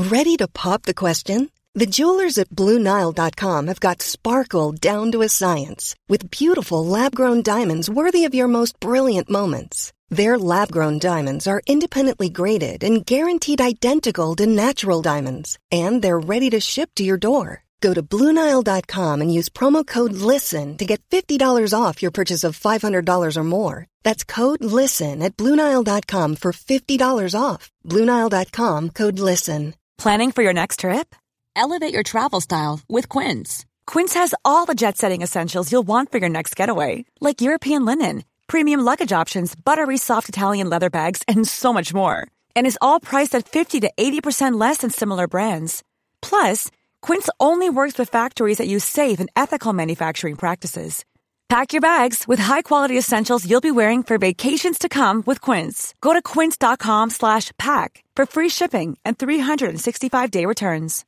Ready to pop the question? The jewelers at BlueNile.com have got sparkle down to a science with beautiful lab-grown diamonds worthy of your most brilliant moments. Their lab-grown diamonds are independently graded and guaranteed identical to natural diamonds, and they're ready to ship to your door. Go to BlueNile.com and use promo code LISTEN to get $50 off your purchase of $500 or more. That's code LISTEN at BlueNile.com for $50 off. BlueNile.com, code LISTEN. Planning for your next trip? Elevate your travel style with Quince. Quince has all the jet-setting essentials you'll want for your next getaway, like European linen, premium luggage options, buttery soft Italian leather bags, and so much more. And is all priced at 50 to 80% less than similar brands. Plus, Quince only works with factories that use safe and ethical manufacturing practices. Pack your bags with high-quality essentials you'll be wearing for vacations to come with Quince. Go to quince.com/pack for free shipping and 365-day returns.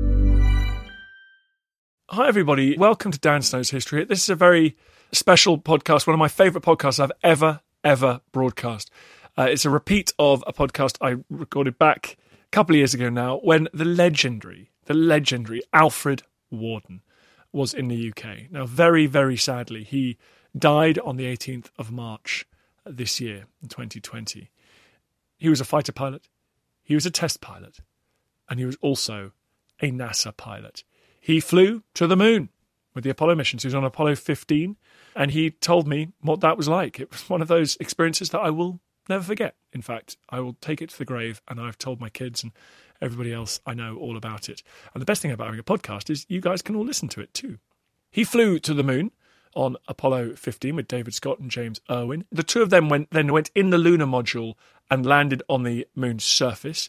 Hi, everybody. Welcome to Dan Snow's History Hit. This is a very special podcast, one of my favourite podcasts I've ever broadcast. It's a repeat of a podcast I recorded back a couple of years ago now when the legendary Alfred Worden was in the UK. Now, very, very sadly, he died on the 18th of March this year, in 2020. He was a fighter pilot, he was a test pilot, and he was also a NASA pilot. He flew to the moon with the Apollo missions. He was on Apollo 15, and he told me what that was like. It was one of those experiences that I will never forget. In fact, I will take it to the grave, and I've told my kids and everybody else I know all about it. And the best thing about having a podcast is you guys can all listen to it too. He flew to the moon on Apollo 15 with David Scott and James Irwin. The two of them went in the lunar module and landed on the moon's surface.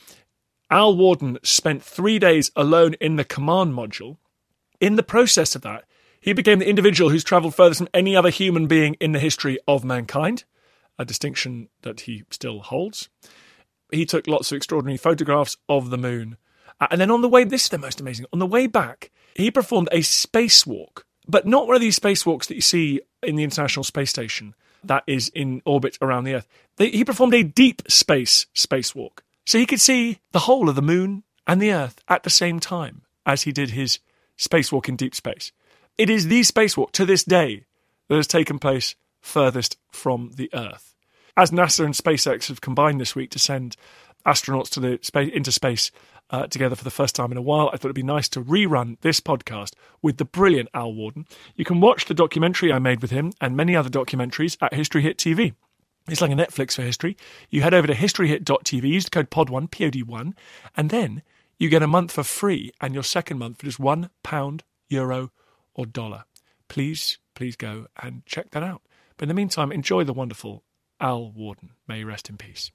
Al Worden spent 3 days alone in the command module. In the process of that, he became the individual who's travelled furthest from any other human being in the history of mankind, a distinction that he still holds. He took lots of extraordinary photographs of the moon. And then on the way, this is the most amazing, on the way back, he performed a spacewalk, but not one of these spacewalks that you see in the International Space Station that is in orbit around the Earth. He performed a deep space spacewalk. So he could see the whole of the moon and the Earth at the same time as he did his spacewalk in deep space. It is the spacewalk to this day that has taken place furthest from the Earth. As NASA and SpaceX have combined this week to send astronauts into space together for the first time in a while, I thought it'd be nice to rerun this podcast with the brilliant Al Worden. You can watch the documentary I made with him and many other documentaries at History Hit TV. It's like a Netflix for history. You head over to historyhit.tv, use the code POD1, P-O-D-1, and then you get a month for free and your second month for just £1, euro, or dollar. Please go and check that out. But in the meantime, enjoy the wonderful Al Worden. May he rest in peace.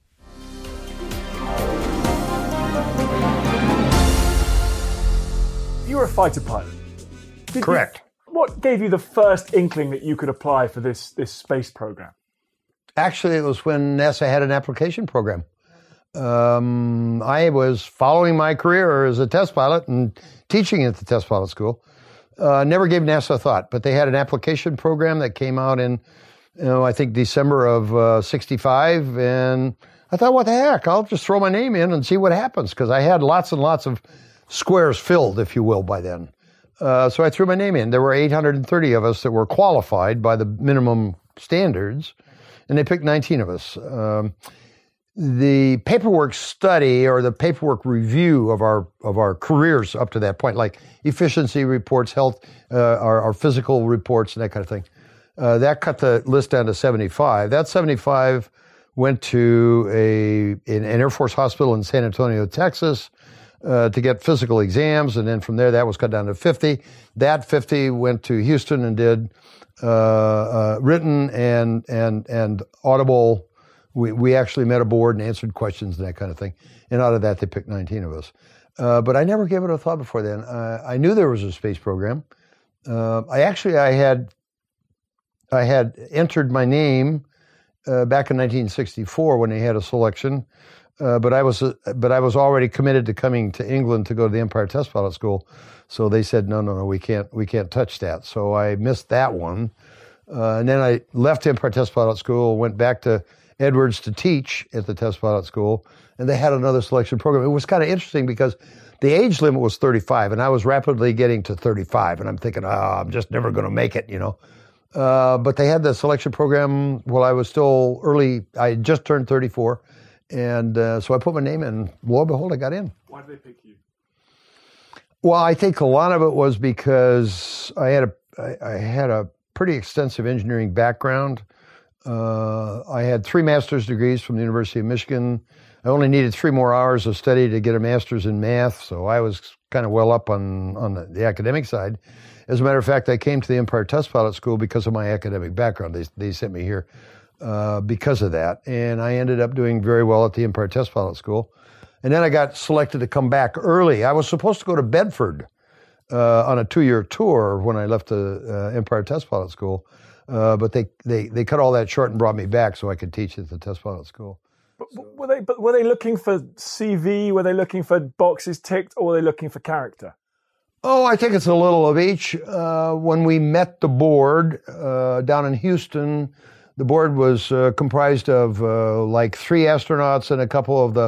You were a fighter pilot. Correct. What gave you the first inkling that you could apply for this space program? Actually, it was when NASA had an application program. I was following my career as a test pilot and teaching at the test pilot school. Never gave NASA a thought, but they had an application program that came out in, I think December of 65, and I thought, what the heck? I'll just throw my name in and see what happens, because I had lots and lots of squares filled, if you will, by then. So I threw my name in. There were 830 of us that were qualified by the minimum standards, and they picked 19 of us. The paperwork study or the paperwork review of our careers up to that point, like efficiency reports, health, our physical reports, and that kind of thing, that cut the list down to 75. That 75 went to an Air Force hospital in San Antonio, Texas, to get physical exams, and then from there that was cut down to 50. That 50 went to Houston and did written and audible. We actually met aboard and answered questions and that kind of thing. And out of that, they picked 19 of us. But I never gave it a thought before then. I knew there was a space program. I had entered my name back in 1964 when they had a selection. But I was already committed to coming to England to go to the Empire Test Pilot School. So they said, no, we can't touch that. So I missed that one. And then I left Empire Test Pilot School, went back to Edwards to teach at the test pilot school, and they had another selection program. It was kind of interesting because the age limit was 35, and I was rapidly getting to 35, and I'm thinking, I'm just never going to make it, But they had the selection program while I was still early. I had just turned 34, and so I put my name in, and lo and behold, I got in. Why did they pick you? Well, I think a lot of it was because I had a pretty extensive engineering background. I had 3 master's degrees from the University of Michigan. I only needed 3 more hours of study to get a master's in math, so I was kind of well up on the academic side. As a matter of fact, I came to the Empire Test Pilot School because of my academic background. They sent me here because of that, and I ended up doing very well at the Empire Test Pilot School. And then I got selected to come back early. I was supposed to go to Bedford on a 2-year tour when I left the Empire Test Pilot School, but they cut all that short and brought me back so I could teach at the Test Pilot School. But were they looking for CV? Were they looking for boxes ticked, or were they looking for character? Oh, I think it's a little of each. When we met the board down in Houston, the board was comprised of like 3 astronauts and a couple of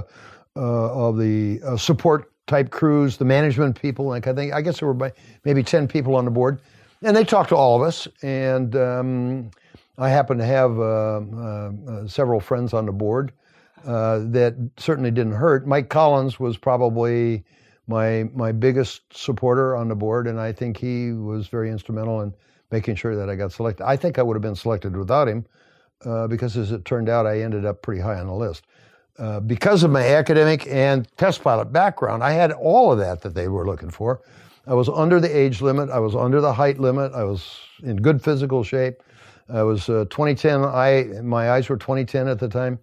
the support type crews, the management people, like I think. I guess there were maybe 10 people on the board, and they talked to all of us. And I happened to have several friends on the board. That certainly didn't hurt. Mike Collins was probably my biggest supporter on the board, and I think he was very instrumental in making sure that I got selected. I think I would have been selected without him, because as it turned out, I ended up pretty high on the list. Because of my academic and test pilot background, I had all of that they were looking for. I was under the age limit. I was under the height limit. I was in good physical shape. I was 2010. My eyes were 2010 at the time.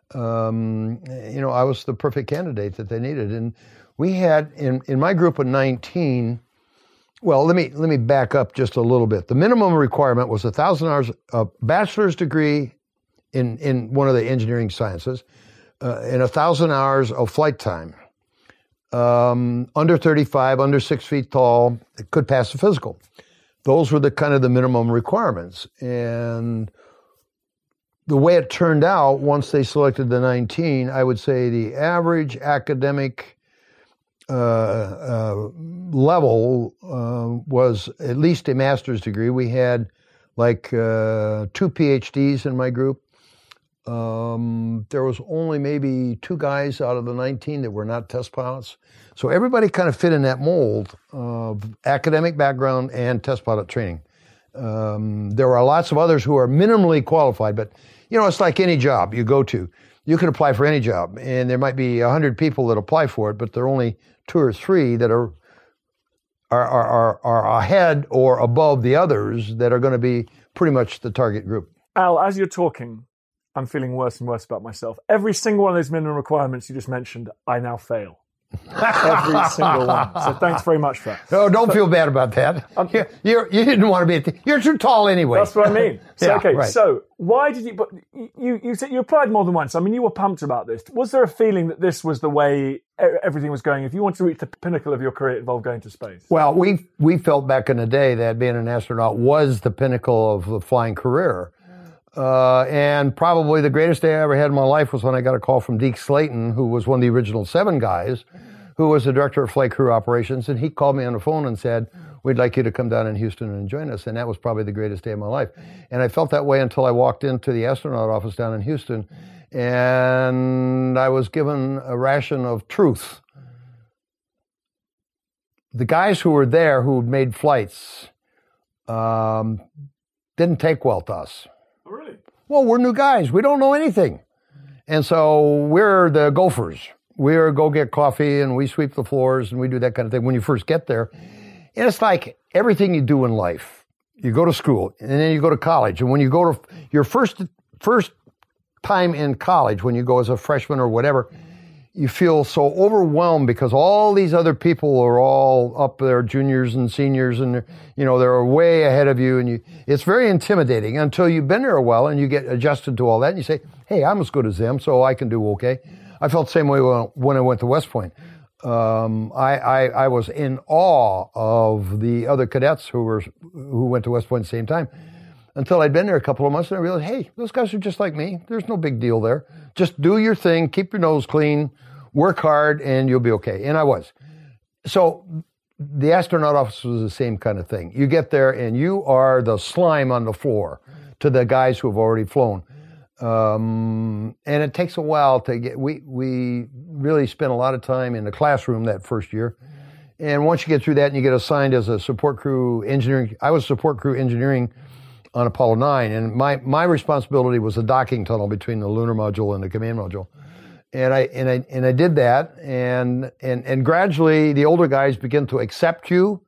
I was the perfect candidate that they needed. And we had, in my group of 19, well, let me back up just a little bit. The minimum requirement was 1,000 hours, a bachelor's degree in one of the engineering sciences, and 1,000 hours of flight time. Under 35, under 6 feet tall, it could pass the physical. Those were the kind of the minimum requirements. And the way it turned out, once they selected the 19, I would say the average academic level was at least a master's degree. We had like 2 PhDs in my group. There was only maybe 2 guys out of the 19 that were not test pilots. So everybody kind of fit in that mold of academic background and test pilot training. There are lots of others who are minimally qualified, but it's like any job you go to. You can apply for any job, and there might be 100 people that apply for it, but there are only 2 or 3 that are ahead or above the others that are going to be pretty much the target group. Al, as you're talking, I'm feeling worse and worse about myself. Every single one of those minimum requirements you just mentioned, I now fail. Every single one. So thanks very much for that. No, don't feel bad about that. You didn't want to be. You're too tall anyway. That's what I mean. So, yeah, okay, right. So why did you? But you said you applied more than once. I mean, you were pumped about this. Was there a feeling that this was the way everything was going? If you want to reach the pinnacle of your career, it involved going to space. Well, we felt back in the day that being an astronaut was the pinnacle of the flying career. And probably the greatest day I ever had in my life was when I got a call from Deke Slayton, who was one of the original 7 guys, who was the director of flight crew operations. And he called me on the phone and said, "We'd like you to come down in Houston and join us." And that was probably the greatest day of my life. And I felt that way until I walked into the astronaut office down in Houston, and I was given a ration of truth. The guys who were there who had made flights didn't take well to us. Oh, really? Well, we're new guys. We don't know anything. And so we're the gophers. We're go get coffee and we sweep the floors and we do that kind of thing when you first get there. And it's like everything you do in life. You go to school and then you go to college. And when you go to your first time in college, when you go as a freshman or whatever, you feel so overwhelmed because all these other people are all up there, juniors and seniors, and they're way ahead of you, and it's very intimidating until you've been there a while and you get adjusted to all that, and you say, "Hey, I'm as good as them, so I can do okay." I felt the same way when I went to West Point. I was in awe of the other cadets who went to West Point at the same time, until I'd been there a couple of months and I realized, hey, those guys are just like me. There's no big deal there. Just do your thing, keep your nose clean, work hard, and you'll be okay. And I was. So the astronaut office was the same kind of thing. You get there and you are the slime on the floor to the guys who have already flown. And it takes a while to get, we really spent a lot of time in the classroom that first year. And once you get through that and you get assigned as a support crew engineering, I was support crew engineering on Apollo 9, and my responsibility was the docking tunnel between the lunar module and the command module. And I did that, and gradually the older guys begin to accept you.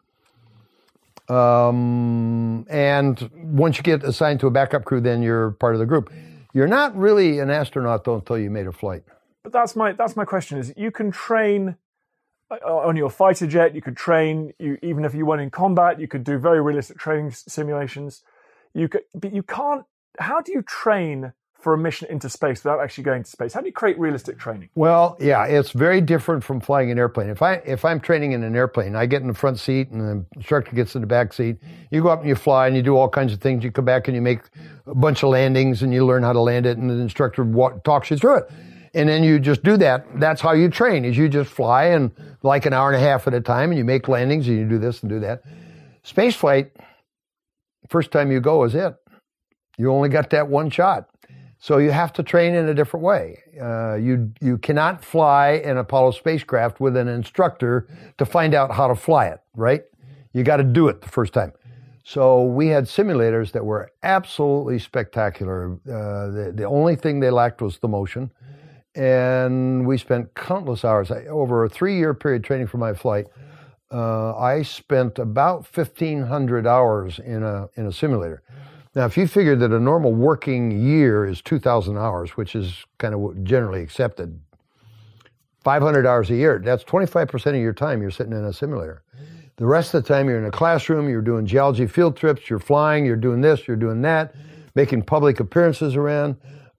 And once you get assigned to a backup crew, then you're part of the group. You're not really an astronaut though until you made a flight. But that's my question: is you can train on your fighter jet. You could train even if you weren't in combat. You could do very realistic training simulations. But you can't. How do you train for a mission into space without actually going to space? How do you create realistic training? Well, yeah, it's very different from flying an airplane. If I'm training in an airplane, I get in the front seat and the instructor gets in the back seat. You go up and you fly and you do all kinds of things. You come back and you make a bunch of landings and you learn how to land it, and the instructor talks you through it. And then you just do that. That's how you train, is you just fly and like an hour and a half at a time, and you make landings and you do this and do that. Space flight, first time you go is it. You only got that one shot. So you have to train in a different way. You cannot fly an Apollo spacecraft with an instructor to find out how to fly it, right? You got to do it the first time. So we had simulators that were absolutely spectacular. The only thing they lacked was the motion. And we spent countless hours. Over a 3-year period training for my flight, I spent about 1,500 hours in a simulator. Now, if you figure that a normal working year is 2,000 hours, which is kind of generally accepted, 500 hours a year, that's 25% of your time you're sitting in a simulator. The rest of the time you're in a classroom, you're doing geology field trips, you're flying, you're doing this, you're doing that, making public appearances around.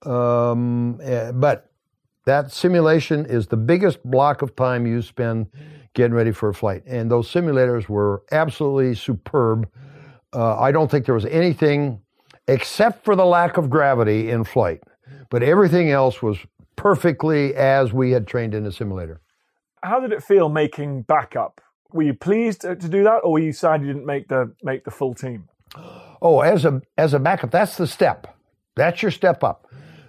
But that simulation is the biggest block of time you spend getting ready for a flight. And those simulators were absolutely superb. I don't think there was anything except for the lack of gravity in flight, but everything else was perfectly as we had trained in a simulator. How did it feel making backup? Were you pleased to do that, or were you sad you didn't make the full team? Oh, as a backup, that's the step. That's your step up.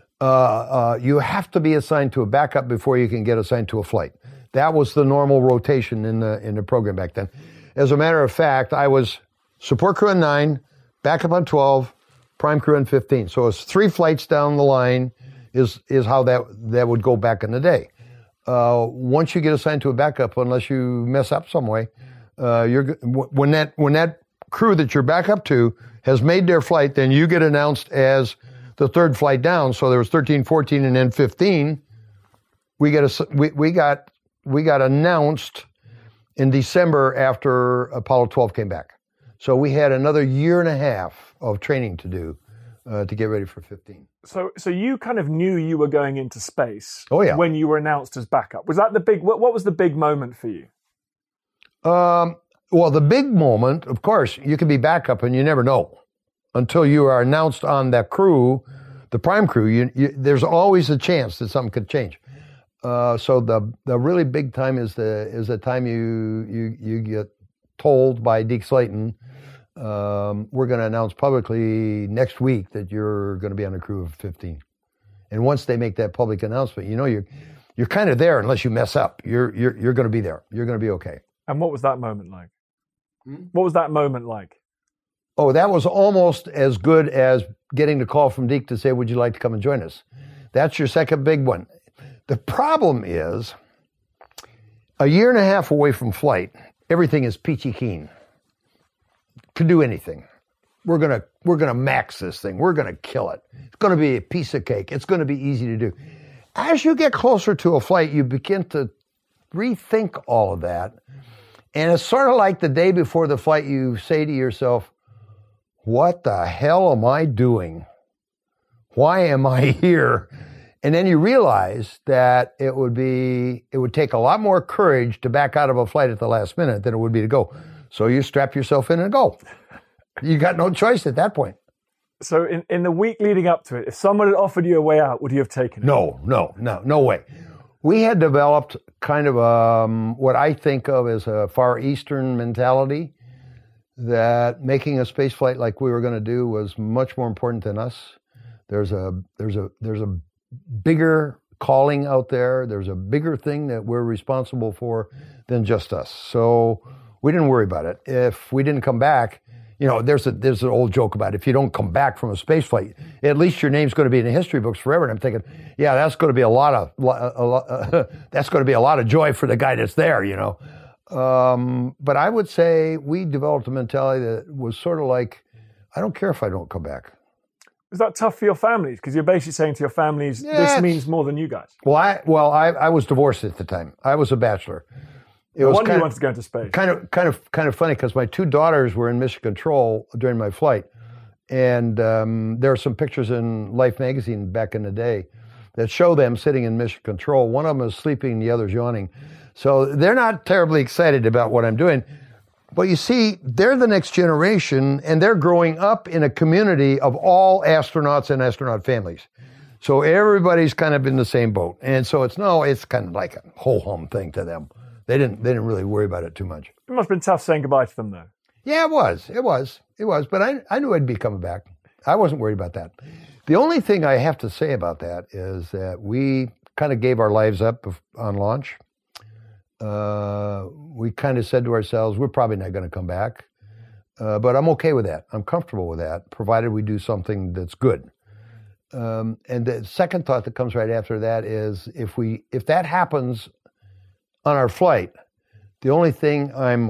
You have to be assigned to a backup before you can get assigned to a flight. That was the normal rotation in the program back then. As a matter of fact, I was support crew on 9, backup on 12, prime crew on 15. So it's 3 flights down the line is how that would go back in the day. Once you get assigned to a backup, unless you mess up some way, when that crew that you're back up to has made their flight, then you get announced as the 3rd flight down. So there was 13, 14, and then 15. We got announced in December after Apollo 12 came back. So we had another 1.5 years of training to do to get ready for 15. So you kind of knew you were going into space. Oh, yeah. When you were announced as backup. Was that the big? What was the big moment for you? Well, the big moment, of course, you can be backup and you never know until you are announced on that crew, the prime crew. There's always a chance that something could change. So the really big time is the time you get told by Deke Slayton, we're going to announce publicly next week that you're going to be on a crew of 15. And once they make that public announcement, you're kind of there unless you mess up. You're going to be there. You're going to be okay. And what was that moment like? What was that moment like? Oh, that was almost as good as getting the call from Deke to say, would you like to come and join us? That's your second big one. The problem is, 1.5 years away from flight, everything is peachy keen. Can do anything. We're gonna max this thing. We're gonna kill it. It's gonna be a piece of cake. It's gonna be easy to do. As you get closer to a flight, you begin to rethink all of that. And it's sort of like the day before the flight, you say to yourself, what the hell am I doing? Why am I here? And then you realize that it would take a lot more courage to back out of a flight at the last minute than it would be to go. So you strap yourself in and go. You got no choice at that point. So in the week leading up to it, if someone had offered you a way out, would you have taken it? No way. We had developed kind of what I think of as a Far Eastern mentality, that making a space flight like we were going to do was much more important than us. There's a bigger calling out there. There's a bigger thing that we're responsible for than just us. So we didn't worry about it. If we didn't come back, there's an old joke about it. If you don't come back from a space flight, at least your name's going to be in the history books forever. And I'm thinking, yeah, that's going to be a lot of joy for the guy that's there, But I would say we developed a mentality that was sort of like, I don't care if I don't come back. Was that tough for your families? Because you're basically saying to your families, this means more than you guys. Well, I was divorced at the time. I was a bachelor. No wonder you wanted to go into space. Kind of funny, because my two daughters were in mission control during my flight, and there are some pictures in Life magazine back in the day that show them sitting in mission control. One of them is sleeping, the other's yawning. So they're not terribly excited about what I'm doing. But you see, they're the next generation, and they're growing up in a community of all astronauts and astronaut families. So everybody's kind of in the same boat. And so it's kind of like a ho-hum thing to them. They didn't really worry about it too much. It must have been tough saying goodbye to them, though. Yeah, it was. But I knew I'd be coming back. I wasn't worried about that. The only thing I have to say about that is that we kind of gave our lives up on launch. We kind of said to ourselves, we're probably not going to come back. But I'm okay with that. I'm comfortable with that, provided we do something that's good. And the second thought that comes right after that is, if that happens on our flight, the only thing I'm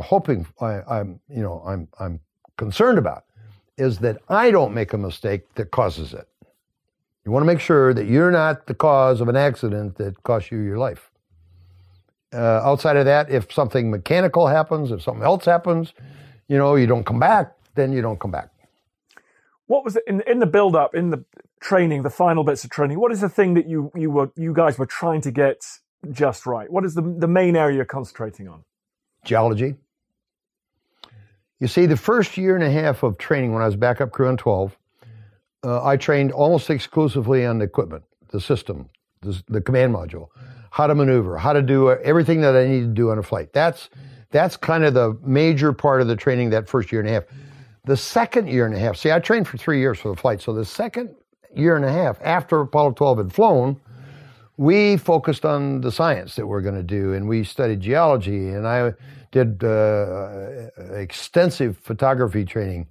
concerned about is that I don't make a mistake that causes it. You want to make sure that you're not the cause of an accident that costs you your life. Outside of that, if something mechanical happens, if something else happens, you don't come back, then you don't come back. What was it in the build-up, in the training, the final bits of training? What is the thing that you guys were trying to get just right? What is the main area you're concentrating on? Geology. You see, the first year and a half of training when I was backup crew on 12, I trained almost exclusively on the equipment, the system, the command module, how to maneuver, how to do everything that I needed to do on a flight. That's kind of the major part of the training that first year and a half. The second year and a half, I trained for 3 years for the flight. So the second year and a half after Apollo 12 had flown, we focused on the science that we're going to do, and we studied geology, and I did extensive photography training.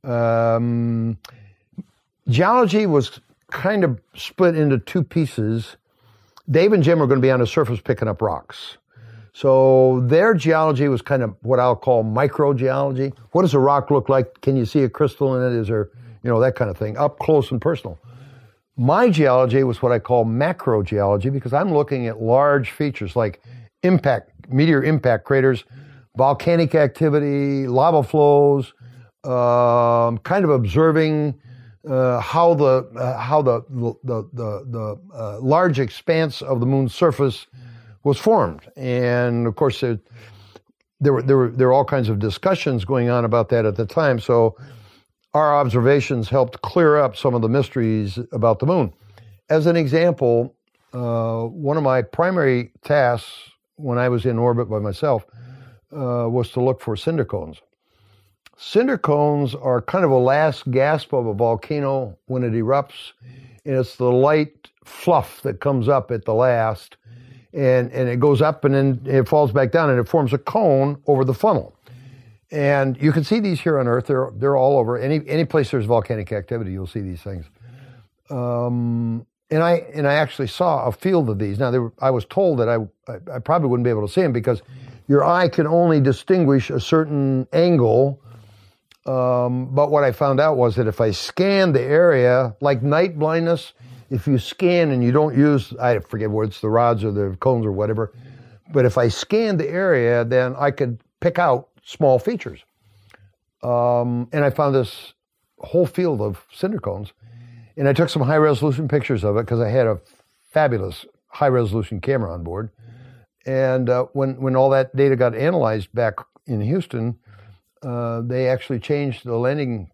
Geology was kind of split into two pieces. Dave and Jim are going to be on the surface picking up rocks. So their geology was kind of what I'll call microgeology. What does a rock look like? Can you see a crystal in it? Is there, that kind of thing, up close and personal. My geology was what I call macrogeology, because I'm looking at large features like meteor impact craters, volcanic activity, lava flows, kind of observing how the large expanse of the moon's surface was formed. And of course, there were all kinds of discussions going on about that at the time. So our observations helped clear up some of the mysteries about the moon. As an example, one of my primary tasks when I was in orbit by myself was to look for cinder cones. Cinder cones are kind of a last gasp of a volcano when it erupts, and it's the light fluff that comes up at the last, and it goes up and then it falls back down and it forms a cone over the funnel. And you can see these here on Earth. They're all over. Any place there's volcanic activity, you'll see these things. And I actually saw a field of these. Now, I was told that I probably wouldn't be able to see them because your eye can only distinguish a certain angle. But what I found out was that if I scanned the area, like night blindness, if you scan and you don't use, I forget whether it's the rods or the cones or whatever, but if I scanned the area, then I could pick out small features. And I found this whole field of cinder cones. And I took some high-resolution pictures of it because I had a fabulous high-resolution camera on board. And when all that data got analyzed back in Houston, they actually changed the landing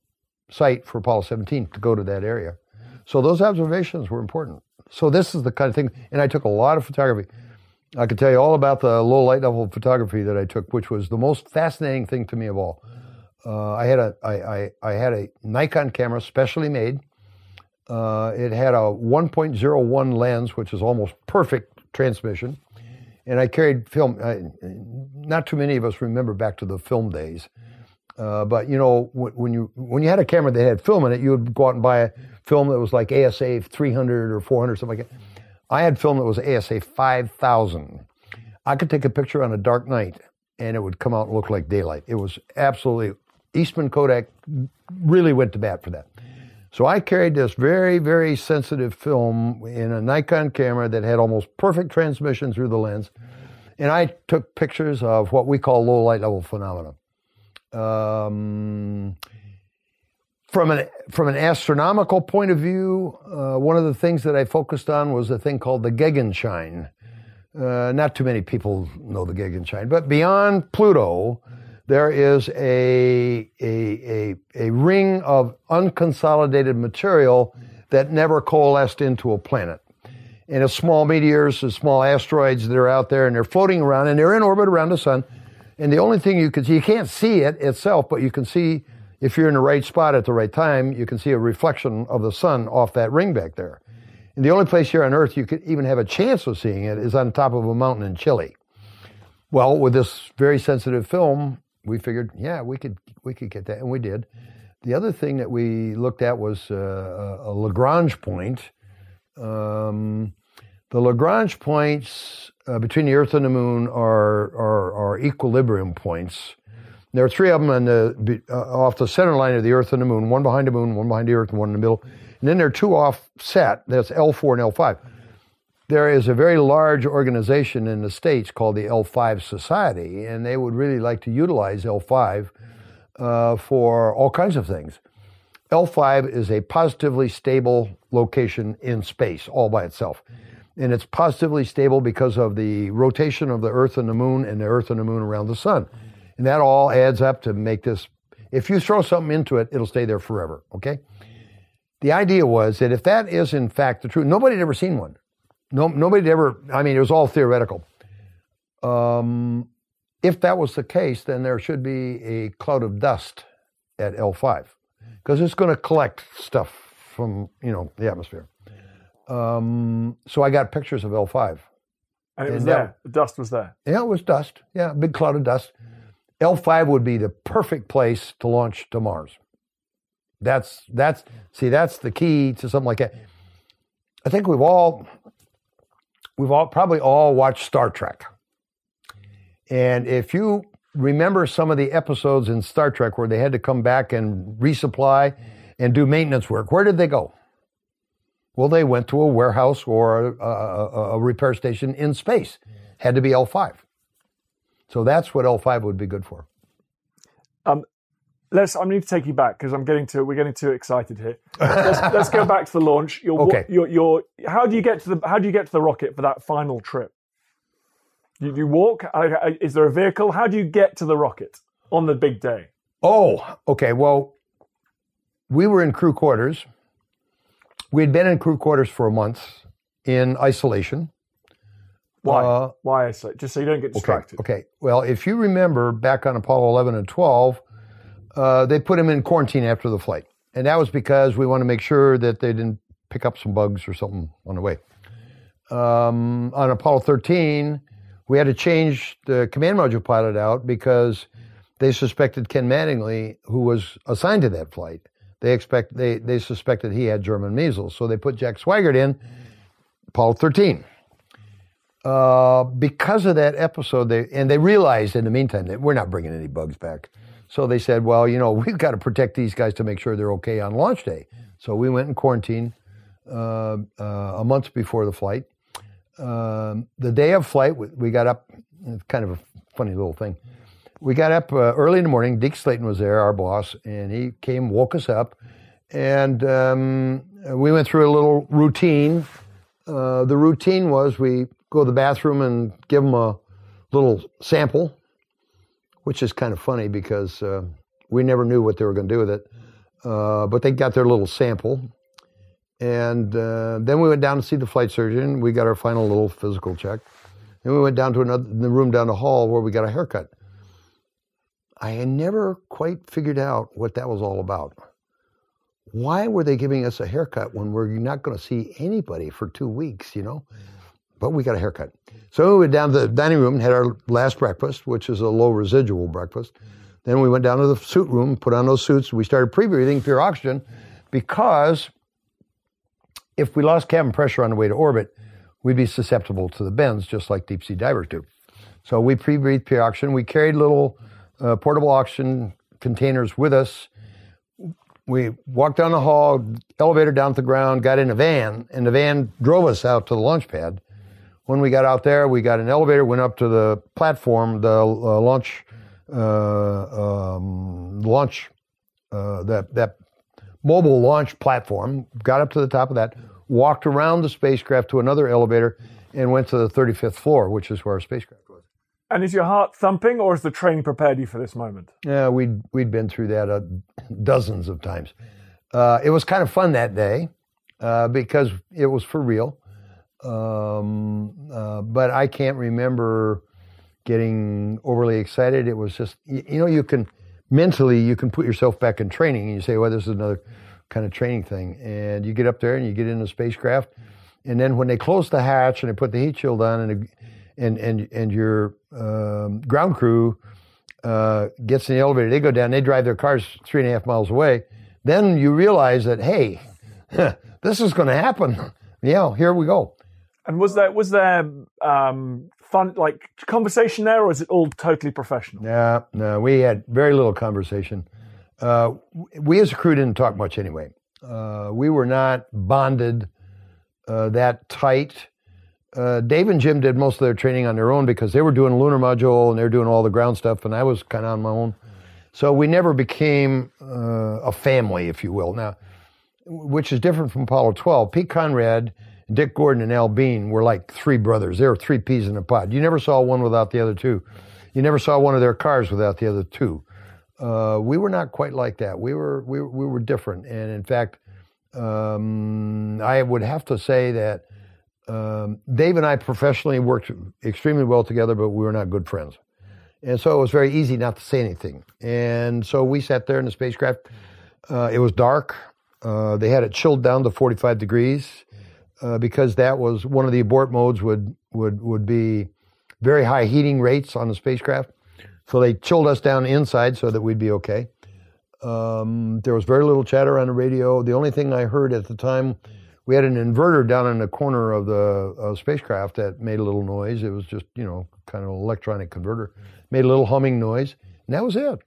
site for Apollo 17 to go to that area. So those observations were important. So this is the kind of thing, and I took a lot of photography. I could tell you all about the low light level photography that I took, which was the most fascinating thing to me of all. I had a Nikon camera, specially made. It had a 1.01 lens, which is almost perfect transmission. And I carried film. Not too many of us remember back to the film days. But, you know, when you had a camera that had film in it, you would go out and buy a film that was like ASA 300 or 400, something like that. I had film that was ASA 5000. I could take a picture on a dark night, and it would come out and look like daylight. It was absolutely, Eastman Kodak really went to bat for that. So I carried this very, very sensitive film in a Nikon camera that had almost perfect transmission through the lens, and I took pictures of what we call low light level phenomena. From an astronomical point of view, one of the things that I focused on was a thing called the Gegenschein. Not too many people know the Gegenschein, but beyond Pluto, there is a ring of unconsolidated material that never coalesced into a planet. And it's small meteors, it's small asteroids that are out there, and they're floating around, and they're in orbit around the sun. And the only thing you can see, you can't see it itself, but you can see, if you're in the right spot at the right time, you can see a reflection of the sun off that ring back there. And the only place here on Earth you could even have a chance of seeing it is on top of a mountain in Chile. Well, with this very sensitive film, we figured, yeah, we could get that, and we did. The other thing that we looked at was a Lagrange point. The Lagrange points between the Earth and the Moon are equilibrium points. There are three of them off the center line of the Earth and the Moon, one behind the Moon, one behind the Earth, and one in the middle. And then there are two offset, that's L4 and L5. There is a very large organization in the States called the L5 Society, and they would really like to utilize L5 for all kinds of things. L5 is a positively stable location in space all by itself. And it's positively stable because of the rotation of the Earth and the Moon and the Earth and the Moon around the sun. And that all adds up to make this, if you throw something into it, it'll stay there forever, okay? The idea was that if that is in fact the truth, nobody had ever seen one. Nobody had ever, I mean, it was all theoretical. If that was the case, then there should be a cloud of dust at L5 because it's going to collect stuff from, the atmosphere. So I got pictures of L5. And it was there. The dust was there. Yeah, it was dust. Yeah, a big cloud of dust. L5 would be the perfect place to launch to Mars. That's the key to something like that. I think we've all probably all watched Star Trek. And if you remember some of the episodes in Star Trek where they had to come back and resupply and do maintenance work, where did they go? Well, they went to a warehouse or a repair station in space. Had to be L5. So that's what L5 would be good for. I need to take you back because we're getting too excited here. Let's go back to the launch. Okay. How do you get to the rocket for that final trip? Do you walk? Is there a vehicle? How do you get to the rocket on the big day? Oh, okay. Well, we were in crew quarters. We had been in crew quarters for a month in isolation. Why? Why isolate? Just so you don't get distracted. Okay. Well, if you remember back on Apollo 11 and 12, they put him in quarantine after the flight. And that was because we want to make sure that they didn't pick up some bugs or something on the way. On Apollo 13, we had to change the command module pilot out because they suspected Ken Mattingly, who was assigned to that flight, they suspected he had German measles. So they put Jack Swigert in Apollo 13. Because of that episode, they realized in the meantime that we're not bringing any bugs back. So they said, well, we've got to protect these guys to make sure they're okay on launch day. So we went in quarantine a month before the flight. The day of flight, we got up, it's kind of a funny little thing. We got up early in the morning. Deke Slayton was there, our boss, and he came, woke us up, and we went through a little routine. The routine was we go to the bathroom and give them a little sample, which is kind of funny because we never knew what they were going to do with it. but they got their little sample. And then we went down to see the flight surgeon. We got our final little physical check. Then we went down to the room down the hall where we got a haircut. I had never quite figured out what that was all about. Why were they giving us a haircut when we're not going to see anybody for 2 weeks, But we got a haircut. So we went down to the dining room and had our last breakfast, which is a low residual breakfast. Then we went down to the suit room, put on those suits. We started pre-breathing pure oxygen because if we lost cabin pressure on the way to orbit, we'd be susceptible to the bends, just like deep sea divers do. So we pre-breathed pure oxygen. We carried little portable oxygen containers with us. We walked down the hall, elevator down to the ground, got in a van, and the van drove us out to the launch pad. When we got out there, we got an elevator, went up to the platform, the that mobile launch platform, got up to the top of that, walked around the spacecraft to another elevator, and went to the 35th floor, which is where our spacecraft was. And is your heart thumping, or has the training prepared you for this moment? Yeah, we'd been through that dozens of times. It was kind of fun that day because it was for real. But I can't remember getting overly excited. It was just, you can put yourself back in training and you say, well, this is another kind of training thing. And you get up there and you get in the spacecraft. And then when they close the hatch and they put the heat shield on and your ground crew gets in the elevator, they go down, they drive their cars 3.5 miles away. Then you realize that, hey, this is going to happen. Yeah, here we go. And was there fun, like conversation there, or is it all totally professional? No, we had very little conversation. We as a crew didn't talk much anyway. We were not bonded that tight. Dave and Jim did most of their training on their own because they were doing lunar module and they were doing all the ground stuff, and I was kind of on my own. So we never became a family, if you will. Now, which is different from Apollo 12. Pete Conrad, Dick Gordon, and Al Bean were like three brothers. They were three peas in a pod. You never saw one without the other two. You never saw one of their cars without the other two. We were not quite like that. We were different. And in fact, I would have to say that Dave and I professionally worked extremely well together, but we were not good friends. And so it was very easy not to say anything. And so we sat there in the spacecraft. It was dark. They had it chilled down to 45 degrees because that was one of the abort modes would be very high heating rates on the spacecraft. So they chilled us down inside so that we'd be okay. There was very little chatter on the radio. The only thing I heard at the time, we had an inverter down in the corner of the spacecraft that made a little noise. It was just, kind of an electronic converter. Made a little humming noise, and that was it.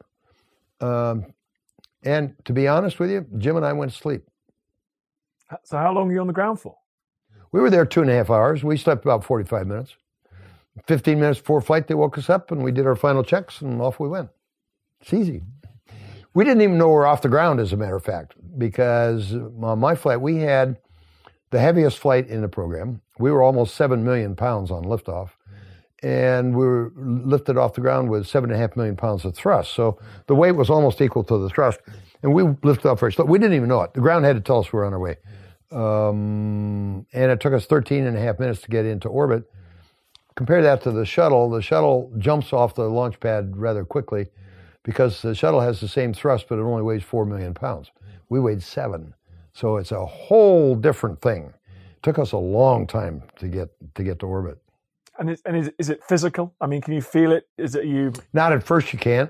And to be honest with you, Jim and I went to sleep. So how long were you on the ground for? We were there 2.5 hours. We slept about 45 minutes. 15 minutes before flight, they woke us up, and we did our final checks, and off we went. It's easy. We didn't even know we were off the ground, as a matter of fact, because on my flight, we had the heaviest flight in the program. We were almost 7 million pounds on liftoff, and we were lifted off the ground with 7.5 million pounds of thrust. So the weight was almost equal to the thrust, and we lifted off very slow. We didn't even know it. The ground had to tell us we were on our way. And it took us 13.5 minutes to get into orbit. Compare that to the shuttle. The shuttle jumps off the launch pad rather quickly because the shuttle has the same thrust, but it only weighs 4 million pounds. We weighed 7. So it's a whole different thing. It took us a long time to get to orbit. And is it physical? I mean, can you feel it? Is it you? Not at first, you can't.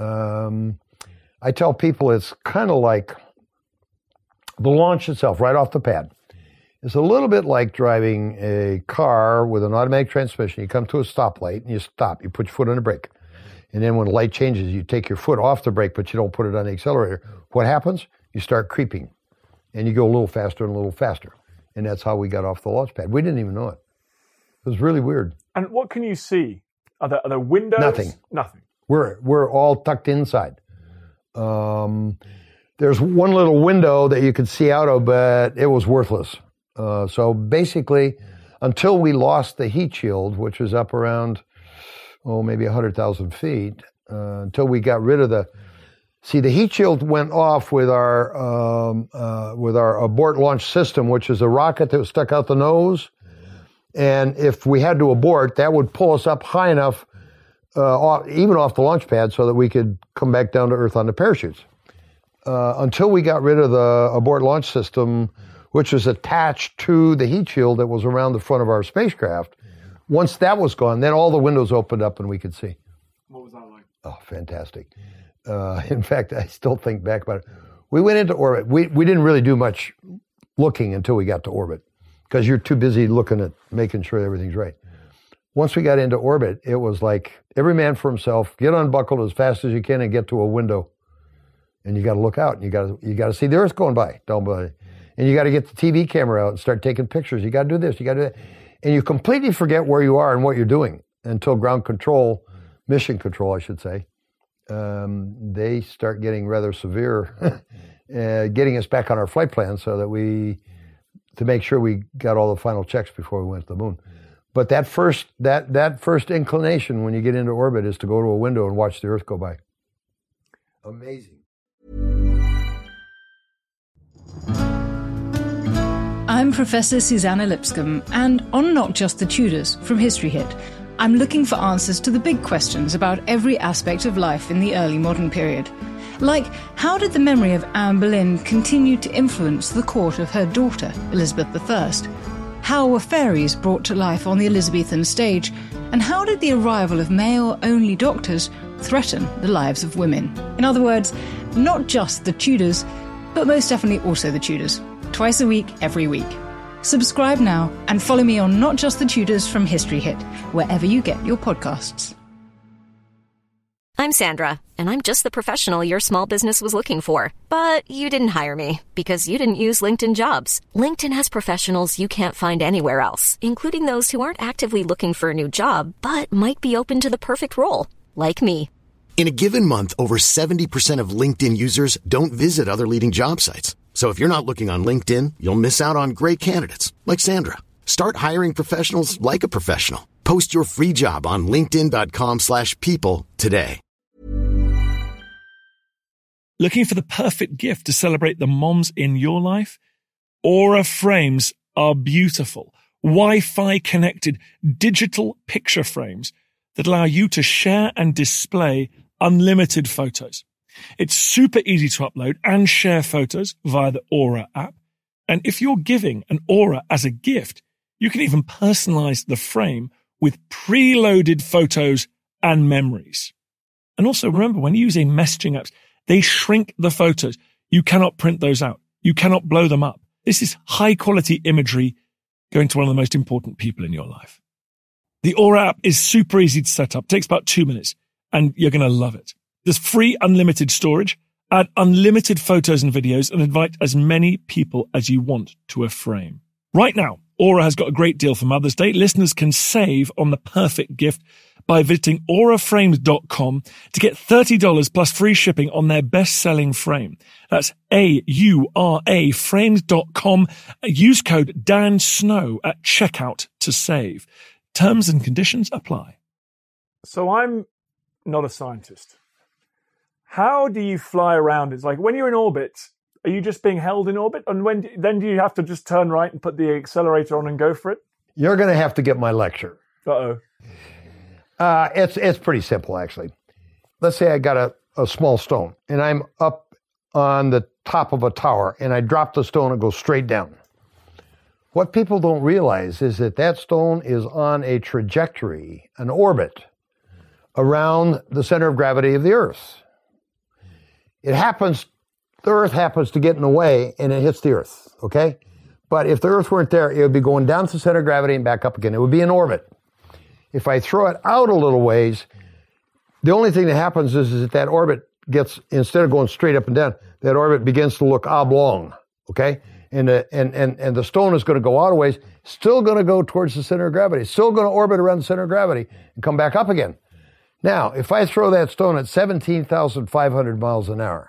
I tell people it's kind of like the launch itself, right off the pad. It's a little bit like driving a car with an automatic transmission. You come to a stoplight and you stop. You put your foot on the brake. And then when the light changes, you take your foot off the brake, but you don't put it on the accelerator. What happens? You start creeping. And you go a little faster and a little faster. And that's how we got off the launch pad. We didn't even know it. It was really weird. And what can you see? Are there windows? Nothing. We're all tucked inside. There's one little window that you could see out of, but it was worthless. So basically, until we lost the heat shield, which was up around, maybe 100,000 feet, until we got rid of See, the heat shield went off with our abort launch system, which is a rocket that was stuck out the nose. And if we had to abort, that would pull us up high enough, even off the launch pad, so that we could come back down to Earth on the parachutes. Until we got rid of the abort launch system, which was attached to the heat shield that was around the front of our spacecraft. Once that was gone, then all the windows opened up and we could see. What was that like? Oh, fantastic. In fact, I still think back about it. We went into orbit. We didn't really do much looking until we got to orbit because you're too busy looking at making sure everything's right. Once we got into orbit, it was like every man for himself, get unbuckled as fast as you can and get to a window. And you got to look out and you got to see the Earth going by down by. And you got to get the TV camera out and start taking pictures. You got to do this, you got to do that. And you completely forget where you are and what you're doing until ground control, mission control, I should say, they start getting rather severe, getting us back on our flight plan so that to make sure we got all the final checks before we went to the moon. But that first inclination when you get into orbit is to go to a window and watch the Earth go by. Amazing. I'm Professor Susanna Lipscomb, and on Not Just the Tudors from History Hit, I'm looking for answers to the big questions about every aspect of life in the early modern period. Like, how did the memory of Anne Boleyn continue to influence the court of her daughter, Elizabeth I? How were fairies brought to life on the Elizabethan stage? And how did the arrival of male-only doctors threaten the lives of women? In other words, not just the Tudors, but most definitely also the Tudors. Twice a week, every week. Subscribe now and follow me on Not Just the Tudors from History Hit, wherever you get your podcasts. I'm Sandra, and I'm just the professional your small business was looking for. But you didn't hire me because you didn't use LinkedIn Jobs. LinkedIn has professionals you can't find anywhere else, including those who aren't actively looking for a new job, but might be open to the perfect role, like me. In a given month, over 70% of LinkedIn users don't visit other leading job sites. So if you're not looking on LinkedIn, you'll miss out on great candidates like Sandra. Start hiring professionals like a professional. Post your free job on linkedin.com/people today. Looking for the perfect gift to celebrate the moms in your life? Aura frames are beautiful, Wi-Fi connected digital picture frames that allow you to share and display unlimited photos. It's super easy to upload and share photos via the Aura app. And if you're giving an Aura as a gift, you can even personalize the frame with preloaded photos and memories. And also remember, when you're using messaging apps, they shrink the photos. You cannot print those out. You cannot blow them up. This is high quality imagery going to one of the most important people in your life. The Aura app is super easy to set up. It takes about 2 minutes and you're going to love it. There's free unlimited storage, add unlimited photos and videos, and invite as many people as you want to a frame. Right now, Aura has got a great deal for Mother's Day. Listeners can save on the perfect gift by visiting auraframes.com to get $30 plus free shipping on their best-selling frame. That's AURA frames.com. Use code Dan Snow at checkout to save. Terms and conditions apply. So I'm not a scientist. How do you fly around? It's like when you're in orbit, are you just being held in orbit? And then do you have to just turn right and put the accelerator on and go for it? You're going to have to get my lecture. Uh-oh. It's pretty simple, actually. Let's say I got a small stone, and I'm up on the top of a tower, and I drop the stone and go straight down. What people don't realize is that stone is on a trajectory, an orbit, around the center of gravity of the Earth. The Earth happens to get in the way, and it hits the Earth, okay? But if the Earth weren't there, it would be going down to the center of gravity and back up again. It would be in orbit. If I throw it out a little ways, the only thing that happens is that orbit gets, instead of going straight up and down, that orbit begins to look oblong, okay? And the stone is going to go out a ways, still going to go towards the center of gravity, still going to orbit around the center of gravity and come back up again. Now, if I throw that stone at 17,500 miles an hour,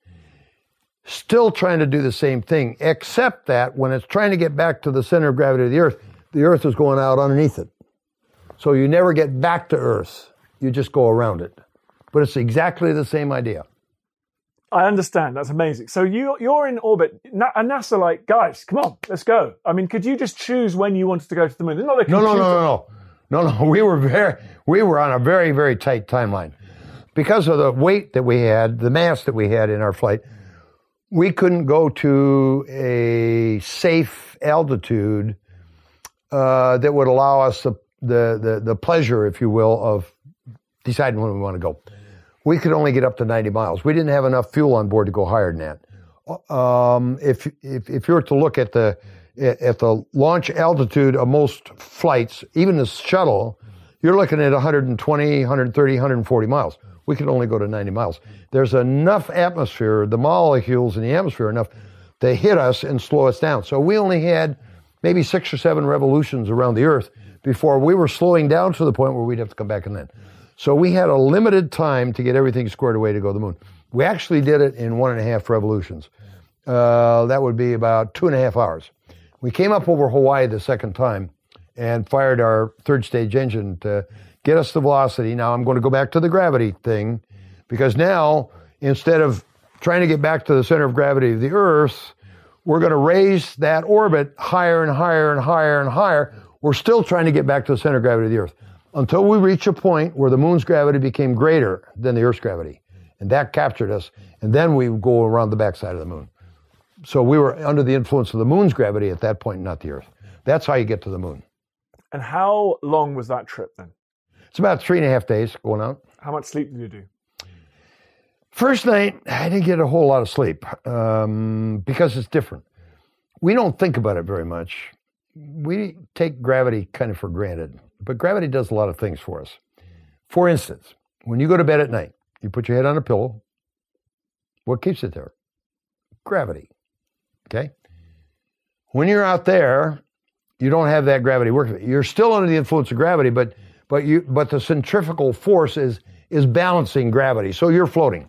still trying to do the same thing, except that when it's trying to get back to the center of gravity of the Earth is going out underneath it. So you never get back to Earth. You just go around it. But it's exactly the same idea. I understand. That's amazing. So you're in orbit, and NASA like, guys, come on, let's go. I mean, could you just choose when you wanted to go to the moon? It's not a computer. No. We were on a very, very tight timeline. Because of the weight that we had, the mass that we had in our flight, we couldn't go to a safe altitude that would allow us the pleasure, if you will, of deciding when we want to go. We could only get up to 90 miles. We didn't have enough fuel on board to go higher than that. If you were to look at the launch altitude of most flights, even the shuttle, you're looking at 120, 130, 140 miles. We could only go to 90 miles. There's enough atmosphere, the molecules in the atmosphere enough to hit us and slow us down. So we only had maybe 6 or 7 revolutions around the Earth before we were slowing down to the point where we'd have to come back and land. So we had a limited time to get everything squared away to go to the moon. We actually did it in 1.5 revolutions. That would be about 2.5 hours. We came up over Hawaii the second time and fired our third stage engine to get us the velocity. Now I'm going to go back to the gravity thing, because now, instead of trying to get back to the center of gravity of the Earth, we're going to raise that orbit higher and higher and higher and higher. We're still trying to get back to the center of gravity of the Earth until we reach a point where the moon's gravity became greater than the Earth's gravity. And that captured us. And then we go around the backside of the moon. So we were under the influence of the moon's gravity at that point, not the Earth. That's how you get to the moon. And how long was that trip then? It's about 3.5 days going out. How much sleep did you do? First night, I didn't get a whole lot of sleep because it's different. We don't think about it very much. We take gravity kind of for granted, but gravity does a lot of things for us. For instance, when you go to bed at night, you put your head on a pillow. What keeps it there? Gravity. Okay? When you're out there, you don't have that gravity working. You're still under the influence of gravity, but the centrifugal force is balancing gravity, so you're floating.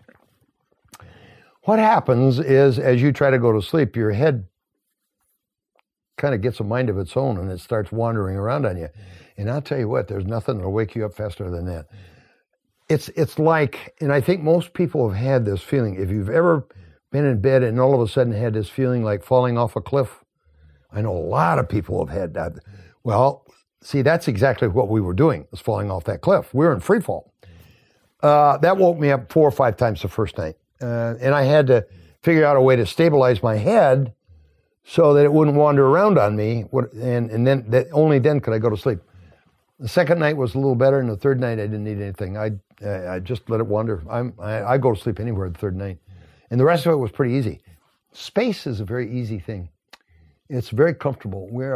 What happens is, as you try to go to sleep, your head kind of gets a mind of its own and it starts wandering around on you. And I'll tell you what, there's nothing that'll wake you up faster than that. It's like, and I think most people have had this feeling, if you've ever been in bed and all of a sudden had this feeling like falling off a cliff, I know a lot of people have had that. Well, see, that's exactly what we were doing, was falling off that cliff. We were in free fall. That woke me up 4 or 5 times the first night. And I had to figure out a way to stabilize my head so that it wouldn't wander around on me. And then only then could I go to sleep. The second night was a little better, and the third night I didn't need anything. I just let it wander. I go to sleep anywhere the third night. And the rest of it was pretty easy. Space is a very easy thing. It's very comfortable. We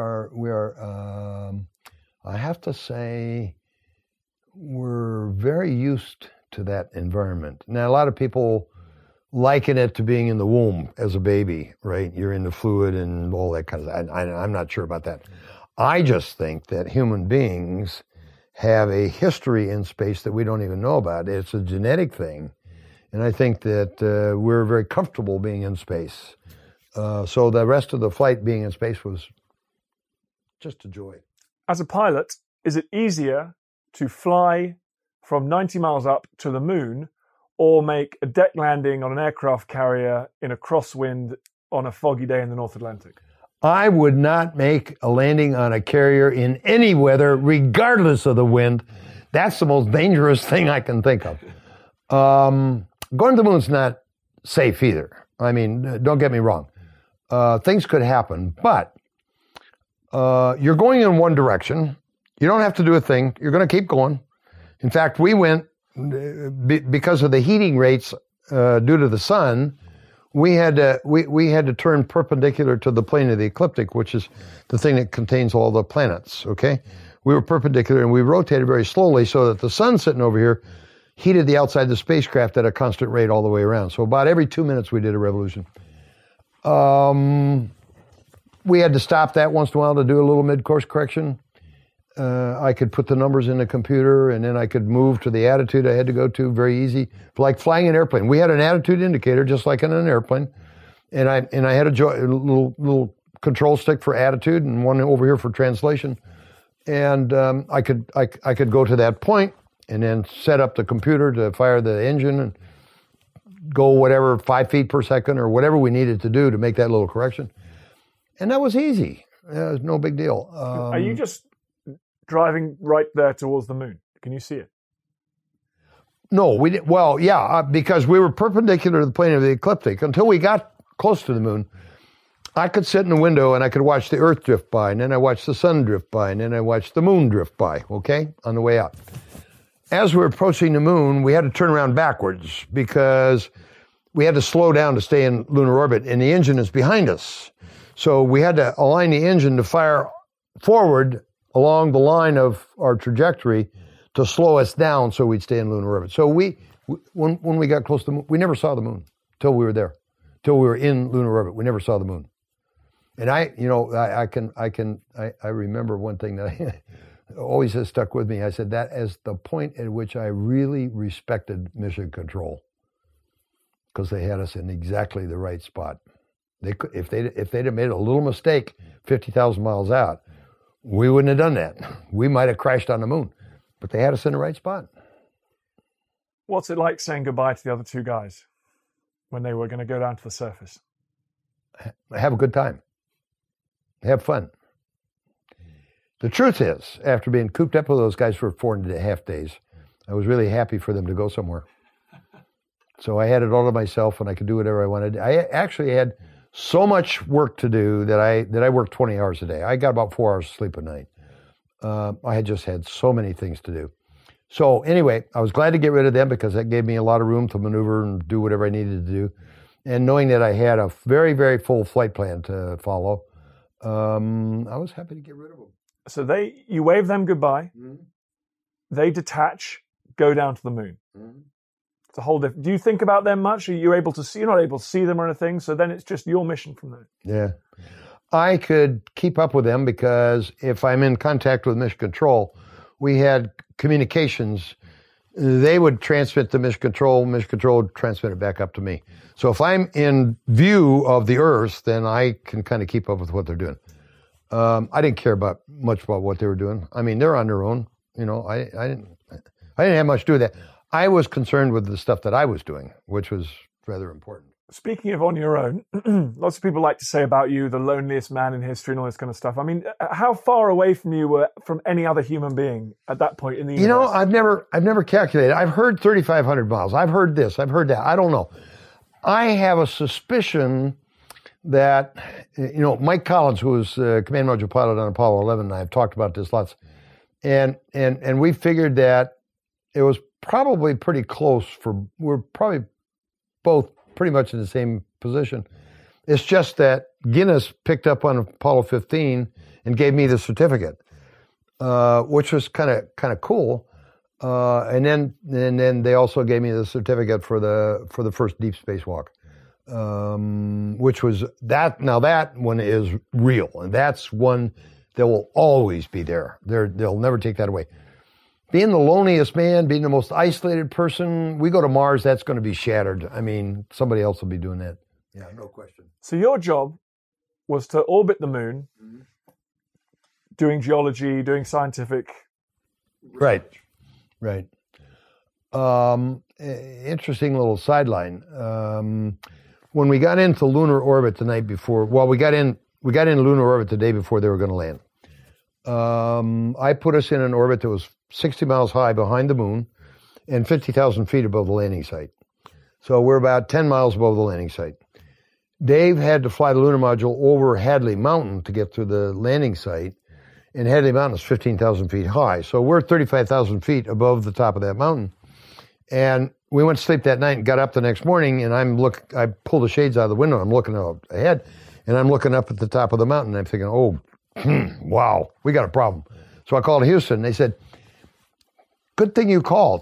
are I have to say, we're very used to that environment. Now, a lot of people liken it to being in the womb as a baby, right? You're in the fluid and all that kind of stuff. I'm not sure about that. I just think that human beings have a history in space that we don't even know about. It's a genetic thing. And I think that we're very comfortable being in space. So the rest of the flight being in space was just a joy. As a pilot, is it easier to fly from 90 miles up to the moon or make a deck landing on an aircraft carrier in a crosswind on a foggy day in the North Atlantic? I would not make a landing on a carrier in any weather, regardless of the wind. That's the most dangerous thing I can think of. Going to the moon's not safe either. I mean, don't get me wrong. Things could happen, but you're going in one direction. You don't have to do a thing. You're going to keep going. In fact, we went, because of the heating rates due to the sun, we had to turn perpendicular to the plane of the ecliptic, which is the thing that contains all the planets, okay? We were perpendicular and we rotated very slowly so that the sun sitting over here heated the outside of the spacecraft at a constant rate all the way around. So about every 2 minutes we did a revolution. We had to stop that once in a while to do a little mid-course correction. I could put the numbers in the computer, and then I could move to the attitude I had to go to, very easy. Like flying an airplane. We had an attitude indicator, just like in an airplane. And I had a little control stick for attitude and one over here for translation. And I could go to that point and then set up the computer to fire the engine and go whatever, 5 feet per second or whatever we needed to do to make that little correction. And that was easy. It was no big deal. Are you just driving right there towards the moon? Can you see it? No, we didn't. Well, yeah, because we were perpendicular to the plane of the ecliptic. Until we got close to the moon, I could sit in the window and I could watch the Earth drift by, and then I watched the sun drift by, and then I watched the moon drift by, okay, on the way out. As we were approaching the moon, we had to turn around backwards because we had to slow down to stay in lunar orbit, and the engine is behind us. So we had to align the engine to fire forward along the line of our trajectory to slow us down so we'd stay in lunar orbit. So when we got close to the moon, we never saw the moon till we were there, till we were in lunar orbit. We never saw the moon. And I remember one thing that always has stuck with me. I said that is the point at which I really respected Mission Control, because they had us in exactly the right spot. They could, if they'd have made a little mistake 50,000 miles out, we wouldn't have done that. We might have crashed on the moon, but they had us in the right spot. What's it like saying goodbye to the other two guys when they were going to go down to the surface? Have a good time. Have fun. The truth is, after being cooped up with those guys for 4.5 days, I was really happy for them to go somewhere. So I had it all to myself, and I could do whatever I wanted. I actually had so much work to do that I worked 20 hours a day. I got about 4 hours of sleep a night. I had just had so many things to do. So anyway, I was glad to get rid of them because that gave me a lot of room to maneuver and do whatever I needed to do. And knowing that I had a very, very full flight plan to follow, I was happy to get rid of them. So you wave them goodbye. Mm-hmm. They detach, go down to the moon. Mm-hmm. It's a whole different. Do you think about them much? Are you able to see? You're not able to see them or anything. So then it's just your mission from there. Yeah, I could keep up with them because if I'm in contact with Mission Control, we had communications. They would transmit to Mission Control would transmit it back up to me. So if I'm in view of the Earth, then I can kind of keep up with what they're doing. I didn't care much about what they were doing. I mean, they're on their own. You know, I didn't have much to do with that. I was concerned with the stuff that I was doing, which was rather important. Speaking of on your own, lots of people like to say about you, the loneliest man in history and all this kind of stuff. I mean, how far away from you were from any other human being at that point in the universe? You know, I've never calculated. I've heard 3,500 miles. I've heard this. I've heard that. I don't know. I have a suspicion that, you know, Mike Collins, who was command module pilot on Apollo 11, and I have talked about this lots, and we figured that it was probably pretty close we're probably both pretty much in the same position. It's just that Guinness picked up on Apollo 15 and gave me the certificate, which was kind of cool. And then they also gave me the certificate for the first deep spacewalk, which was that. Now that one is real, and that's one that will always be there. They'll never take that away. Being the loneliest man, being the most isolated person, we go to Mars, that's going to be shattered. I mean, somebody else will be doing that. Yeah, no question. So your job was to orbit the moon, mm-hmm. doing geology, doing scientific research. Right. Interesting little sideline. When we got into lunar orbit the night before, we got in lunar orbit the day before they were going to land. I put us in an orbit that was 60 miles high behind the moon and 50,000 feet above the landing site. So we're about 10 miles above the landing site. Dave had to fly the lunar module over Hadley Mountain to get to the landing site, and Hadley Mountain is 15,000 feet high. So we're 35,000 feet above the top of that mountain. And we went to sleep that night and got up the next morning, and I pulled the shades out of the window. I'm looking out ahead, and I'm looking up at the top of the mountain, and I'm thinking, wow, we got a problem. So I called Houston, and they said, good thing you called.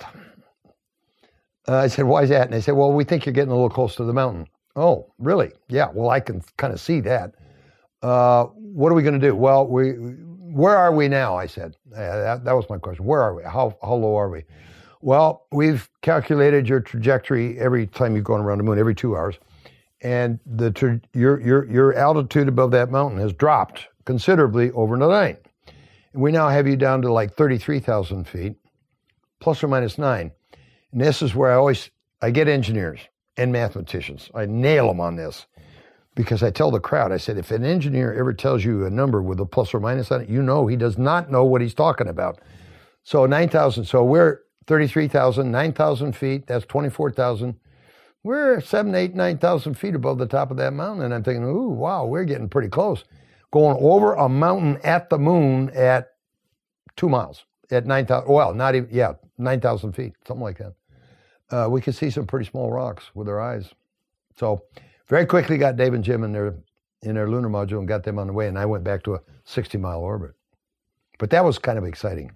I said, why is that? And they said, well, we think you're getting a little close to the mountain. Oh, really? Yeah, well, I can kind of see that. What are we going to do? Well, where are we now? I said. That was my question. Where are we? How low are we? Well, we've calculated your trajectory every time you're going around the moon, every 2 hours. And your altitude above that mountain has dropped considerably over the night. And we now have you down to like 33,000 feet, plus or minus 9. And this is where I get engineers. and mathematicians. I nail them on this because I tell the crowd, I said, if an engineer ever tells you a number with a plus or minus on it, you know he does not know what he's talking about. So 9,000, so we're 33,000, 9,000 feet, that's 24,000. We're 7, 8, 9,000 feet above the top of that mountain. And I'm thinking, ooh, wow, we're getting pretty close. Going over a mountain at the moon at 2 miles, at 9,000, well, not even, 9,000 feet, something like that. We could see some pretty small rocks with our eyes. So very quickly got Dave and Jim in their lunar module and got them on the way. And I went back to a 60-mile orbit. But that was kind of exciting.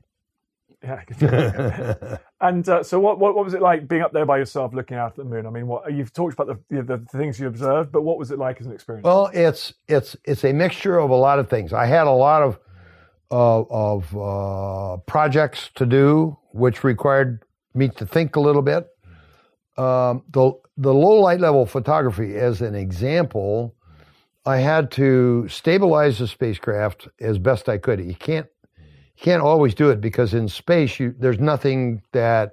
Yeah. And so what was it like being up there by yourself looking out at the moon? I mean, you've talked about the things you observed, but what was it like as an experience? Well, it's a mixture of a lot of things. I had a lot of projects to do, which required me to think a little bit. The low light level photography, as an example, I had to stabilize the spacecraft as best I could. You can't always do it because in space there's nothing that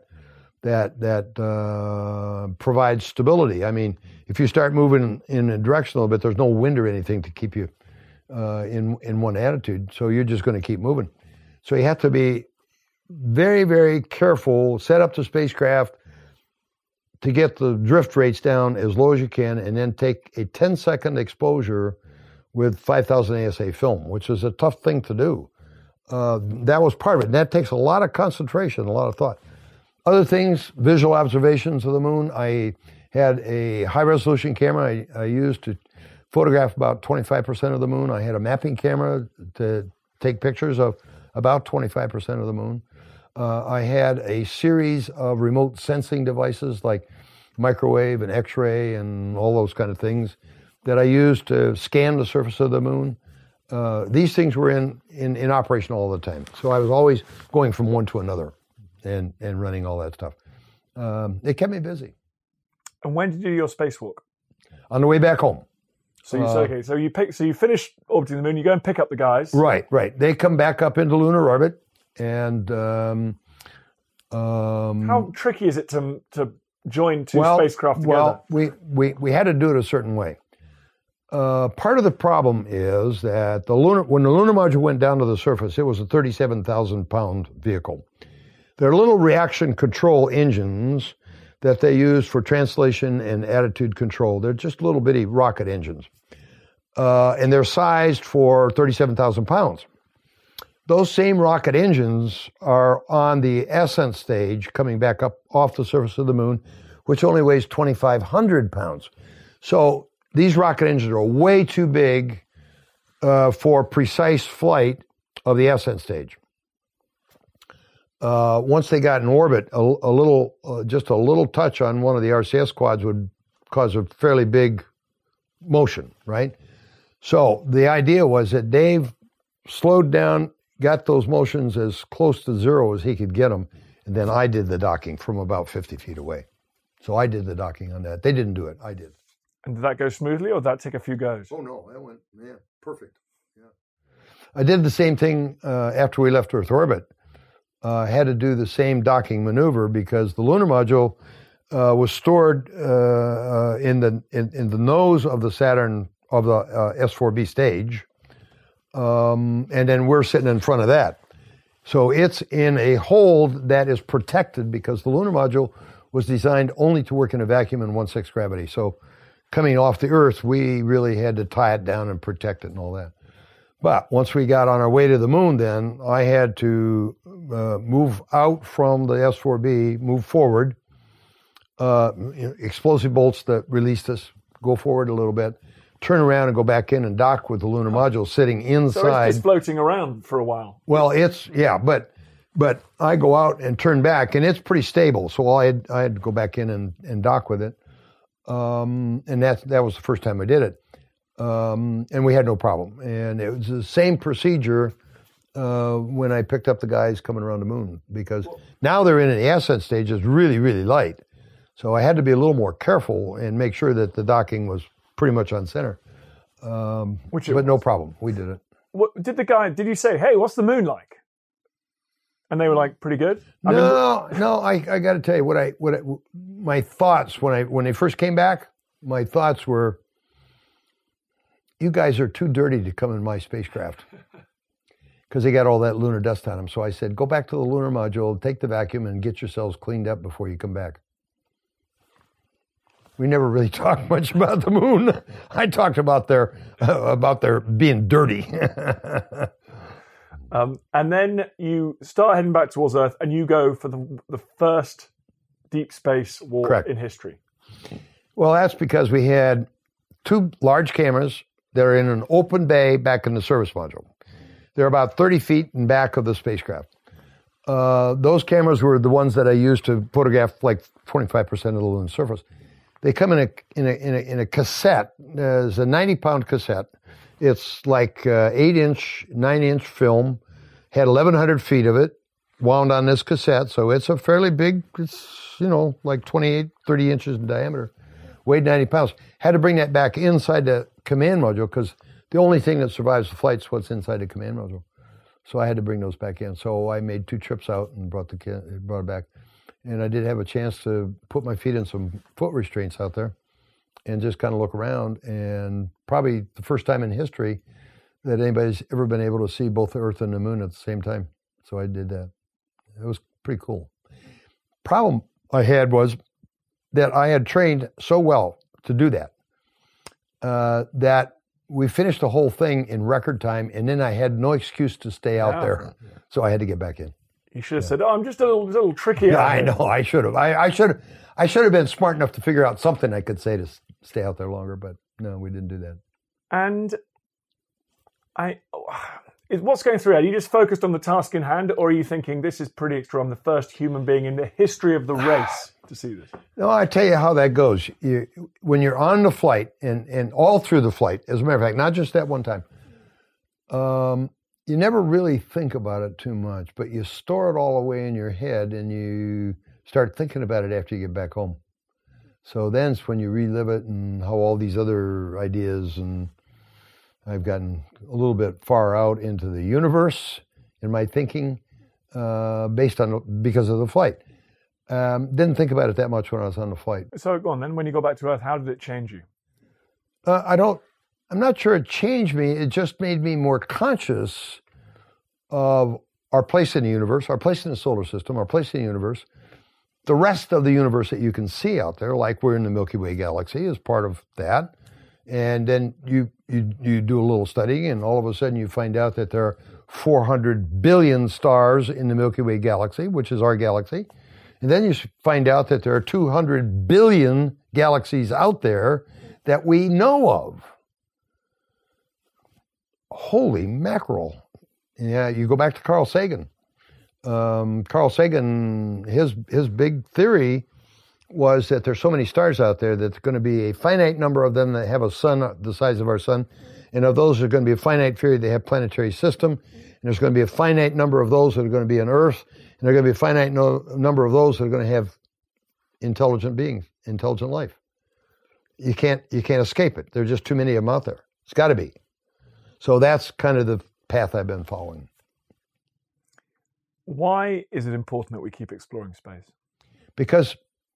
provides stability. I mean, if you start moving in a direction a little bit, there's no wind or anything to keep you in one attitude. So you're just going to keep moving. So you have to be very, very careful, set up the spacecraft to get the drift rates down as low as you can, and then take a 10-second exposure with 5,000 ASA film, which is a tough thing to do. That was part of it. And that takes a lot of concentration, a lot of thought. Other things, visual observations of the moon. I had a high-resolution camera I used to photograph about 25% of the moon. I had a mapping camera to take pictures of about 25% of the moon. I had a series of remote sensing devices like microwave and X-ray and all those kind of things that I used to scan the surface of the moon. These things were in operation all the time. So I was always going from one to another and running all that stuff. It kept me busy. And when did you do your spacewalk? On the way back home. So you finish orbiting the moon, you go and pick up the guys. Right. They come back up into lunar orbit. And how tricky is it to join two spacecraft together? Well, we had to do it a certain way. Part of the problem is that when the lunar module went down to the surface, it was a 37,000-pound vehicle. There are little reaction control engines that they use for translation and attitude control. They're just little bitty rocket engines. And they're sized for 37,000 pounds. Those same rocket engines are on the ascent stage coming back up off the surface of the moon, which only weighs 2,500 pounds. So these rocket engines are way too big for precise flight of the ascent stage. Once they got in orbit, just a little touch on one of the RCS quads would cause a fairly big motion, right? So the idea was that Dave slowed down, got those motions as close to zero as he could get them, and then I did the docking from about 50 feet away. So I did the docking on that. They didn't do it. I did. And did that go smoothly, or did that take a few goes? Oh, no. That went, perfect. Yeah. I did the same thing after we left Earth orbit. Had to do the same docking maneuver because the lunar module was stored in the nose of the Saturn, of the S4B stage. And then we're sitting in front of that. So it's in a hold that is protected because the lunar module was designed only to work in a vacuum in 1/6 gravity. So coming off the Earth, we really had to tie it down and protect it and all that. But once we got on our way to the moon, then I had to move out from the S4B, move forward, explosive bolts that released us, go forward a little bit, turn around and go back in and dock with the lunar module sitting inside. So it's just floating around for a while. Well, but I go out and turn back, and it's pretty stable. So I had to go back in and dock with it. And that was the first time I did it. And we had no problem. And it was the same procedure when I picked up the guys coming around the moon, because now they're in the ascent stage. It's really, really light. So I had to be a little more careful and make sure that the docking was pretty much on center. But no problem. We did it. Did you say, hey, what's the moon like? And they were like pretty good? No, I got to tell you my thoughts when they first came back, my thoughts were, you guys are too dirty to come in my spacecraft. Because they got all that lunar dust on them. So I said, go back to the lunar module, take the vacuum, and get yourselves cleaned up before you come back. We never really talked much about the moon. I talked about their being dirty. And then you start heading back towards Earth, and you go for the first deep space walk Correct. in history. Well, that's because we had 2 large cameras that are in an open bay back in the service module. They're about 30 feet in back of the spacecraft. Those cameras were the ones that I used to photograph like 25% of the lunar surface. They come in a cassette. It's a 90-pound cassette. It's like 8-inch, 9-inch film. Had 1,100 feet of it wound on this cassette, so it's a fairly big. It's like 28, 30 inches in diameter. Weighed 90 pounds. Had to bring that back inside the command module because the only thing that survives the flight is what's inside the command module. So I had to bring those back in. So I made 2 trips out and brought it back. And I did have a chance to put my feet in some foot restraints out there and just kind of look around. And probably the first time in history that anybody's ever been able to see both the Earth and the moon at the same time. So I did that. It was pretty cool. Problem I had was that I had trained so well to do that, that we finished the whole thing in record time, and then I had no excuse to stay out there, so I had to get back in. You should have said, "Oh, I'm just a little tricky." Yeah, I know. I should have. I should have been smart enough to figure out something I could say to stay out there longer, but no, we didn't do that. And what's going through your head? Are you just focused on the task in hand, or are you thinking, this is pretty extra, I'm the first human being in the history of the race to see this? No, I tell you how that goes. When you're on the flight, and all through the flight, as a matter of fact, not just that one time, you never really think about it too much, but you store it all away in your head, and you start thinking about it after you get back home. So then's when you relive it, and how all these other ideas, and I've gotten a little bit far out into the universe in my thinking, because of the flight. Didn't think about it that much when I was on the flight. So go on then. When you got back to Earth, how did it change you? I'm not sure it changed me. It just made me more conscious of our place in the universe, our place in the solar system, our place in the universe. The rest of the universe that you can see out there, like we're in the Milky Way galaxy, is part of that. And then you do a little studying, and all of a sudden you find out that there are 400 billion stars in the Milky Way galaxy, which is our galaxy. And then you find out that there are 200 billion galaxies out there that we know of. Holy mackerel. Yeah, you go back to Carl Sagan. Carl Sagan, his big theory was that there's so many stars out there that there's going to be a finite number of them that have a sun the size of our sun. And of those, there's going to be a finite period that have planetary system. And there's going to be a finite number of those that are going to be on Earth. And there's going to be a finite number of those that are going to have intelligent beings, intelligent life. You can't escape it. There's just too many of them out there. It's got to be. So that's kind of the path I've been following. Why is it important that we keep exploring space? Because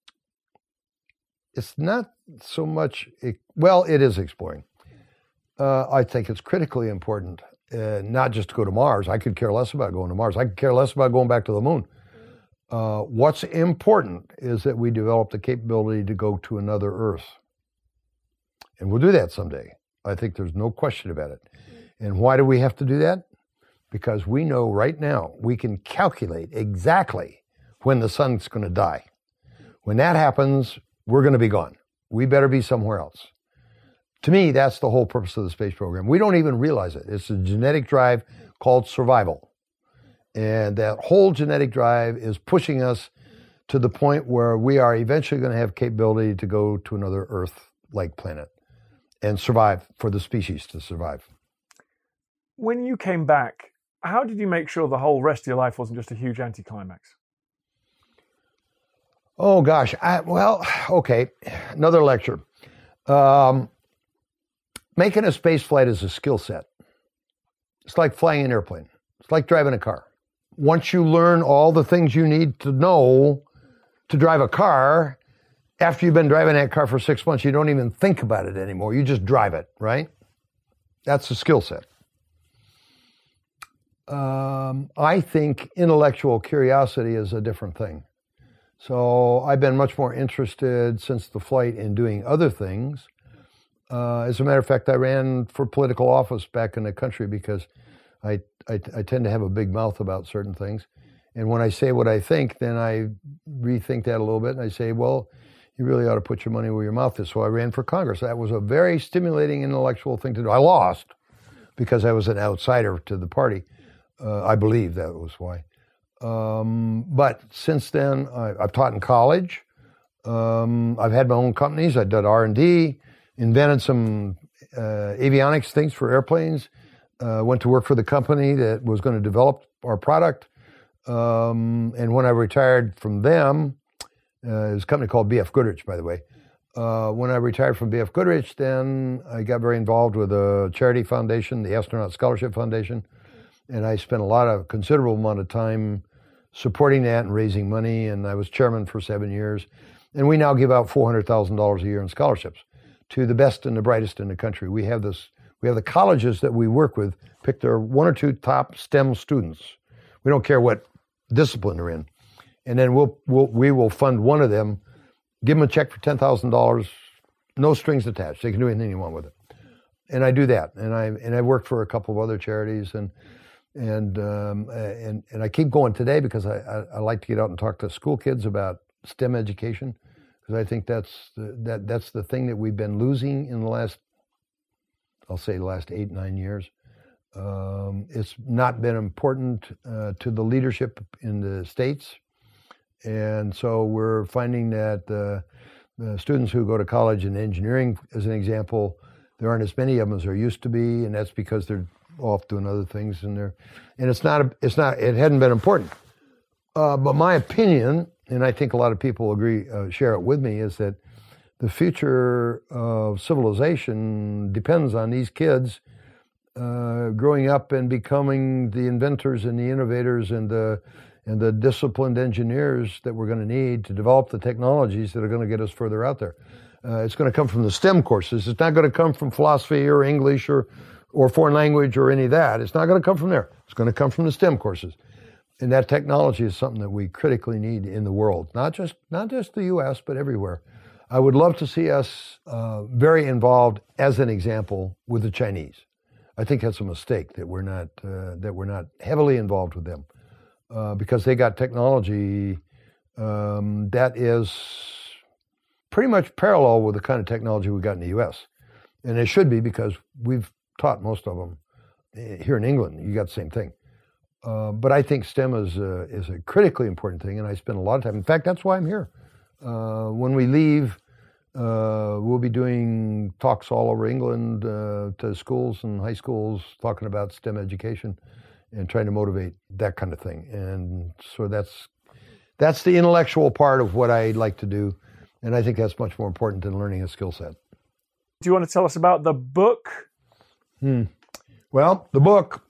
it's not so much, it is exploring. I think it's critically important, not just to go to Mars. I could care less about going to Mars. I could care less about going back to the moon. What's important is that we develop the capability to go to another Earth. And we'll do that someday. I think there's no question about it. And why do we have to do that? Because we know right now, we can calculate exactly when the sun's going to die. When that happens, we're going to be gone. We better be somewhere else. To me, that's the whole purpose of the space program. We don't even realize it. It's a genetic drive called survival. And that whole genetic drive is pushing us to the point where we are eventually going to have capability to go to another Earth-like planet and survive, for the species to survive. When you came back, how did you make sure the whole rest of your life wasn't just a huge anticlimax? Oh, gosh. Okay. Another lecture. Making a space flight is a skill set. It's like flying an airplane. It's like driving a car. once you learn all the things you need to know to drive a car, after you've been driving that car for 6 months, you don't even think about it anymore. You just drive it, right? That's the skill set. I think intellectual curiosity is a different thing. So I've been much more interested since the flight in doing other things. As a matter of fact, I ran for political office back in the country because I tend to have a big mouth about certain things. And when I say what I think, then I rethink that a little bit. And I say, well, you really ought to put your money where your mouth is. So I ran for Congress. That was a very stimulating intellectual thing to do. I lost because I was an outsider to the party. I believe that was why. But since then, I've taught in college. I've had my own companies. I did R&D, invented some avionics things for airplanes, went to work for the company that was going to develop our product. And when I retired from them, it was a company called B.F. Goodrich, by the way. When I retired from B.F. Goodrich, then I got very involved with a charity foundation, the Astronaut Scholarship Foundation. And I spent a considerable amount of time supporting that and raising money. And I was chairman for 7 years. And we now give out $400,000 a year in scholarships to the best and the brightest in the country. We have the colleges that we work with pick their 1 or 2 top STEM students. We don't care what discipline they're in. And then we will fund one of them, give them a check for $10,000, no strings attached. They can do anything you want with it. And I do that. And I work for a couple of other charities and I keep going today because I like to get out and talk to school kids about STEM education, because I think that's the thing that we've been losing in the last 8-9 years. It's not been important to the leadership in the states, and so we're finding that the students who go to college in engineering, as an example, there aren't as many of them as there used to be, and that's because they're off doing other things, and it hadn't been important. But my opinion, and I think a lot of people share it with me, is that the future of civilization depends on these kids growing up and becoming the inventors and the innovators and the disciplined engineers that we're going to need to develop the technologies that are going to get us further out there. It's going to come from the STEM courses. It's not going to come from philosophy or English or foreign language or any of that. It's not going to come from there. It's going to come from the STEM courses. And that technology is something that we critically need in the world, not just the U.S., but everywhere. I would love to see us very involved, as an example, with the Chinese. I think that's a mistake that we're not heavily involved with them because they got technology that is pretty much parallel with the kind of technology we got in the U.S. And it should be, because we've taught most of them here in England. You got the same thing. But I think STEM is a critically important thing, and I spend a lot of time. In fact, that's why I'm here. When we leave, we'll be doing talks all over England to schools and high schools, talking about STEM education and trying to motivate that kind of thing. And so that's the intellectual part of what I like to do, and I think that's much more important than learning a skill set. Do you want to tell us about the book? Well, the book.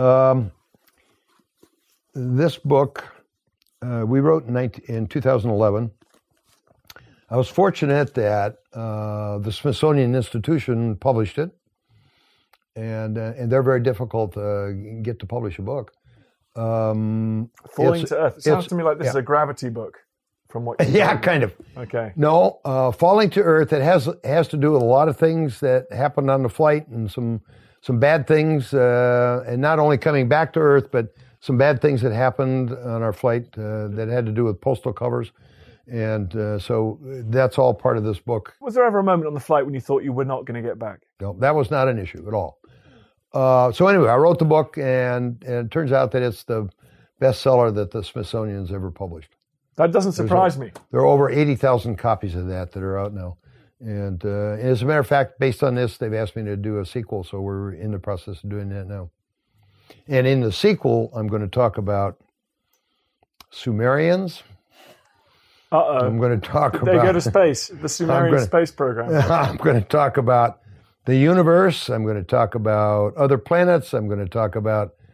This book we wrote in 2011. I was fortunate that the Smithsonian Institution published it, and they're very difficult to get to publish a book. Falling to Earth. It sounds to me like this is a gravity book. From what kind of. Okay. No, Falling to Earth. It has to do with a lot of things that happened on the flight, and some bad things, and not only coming back to Earth, but some bad things that happened on our flight that had to do with postal covers. And so that's all part of this book. Was there ever a moment on the flight when you thought you were not going to get back? No, that was not an issue at all. So anyway, I wrote the book, and it turns out that it's the bestseller that the Smithsonian's ever published. That doesn't surprise me. There are over 80,000 copies of that are out now. And as a matter of fact, based on this, they've asked me to do a sequel, so we're in the process of doing that now. And in the sequel, I'm going to talk about Sumerians. I'm going to talk about... They go to space, the Sumerian space program. I'm going to talk about the universe. I'm going to talk about other planets. I'm going to talk about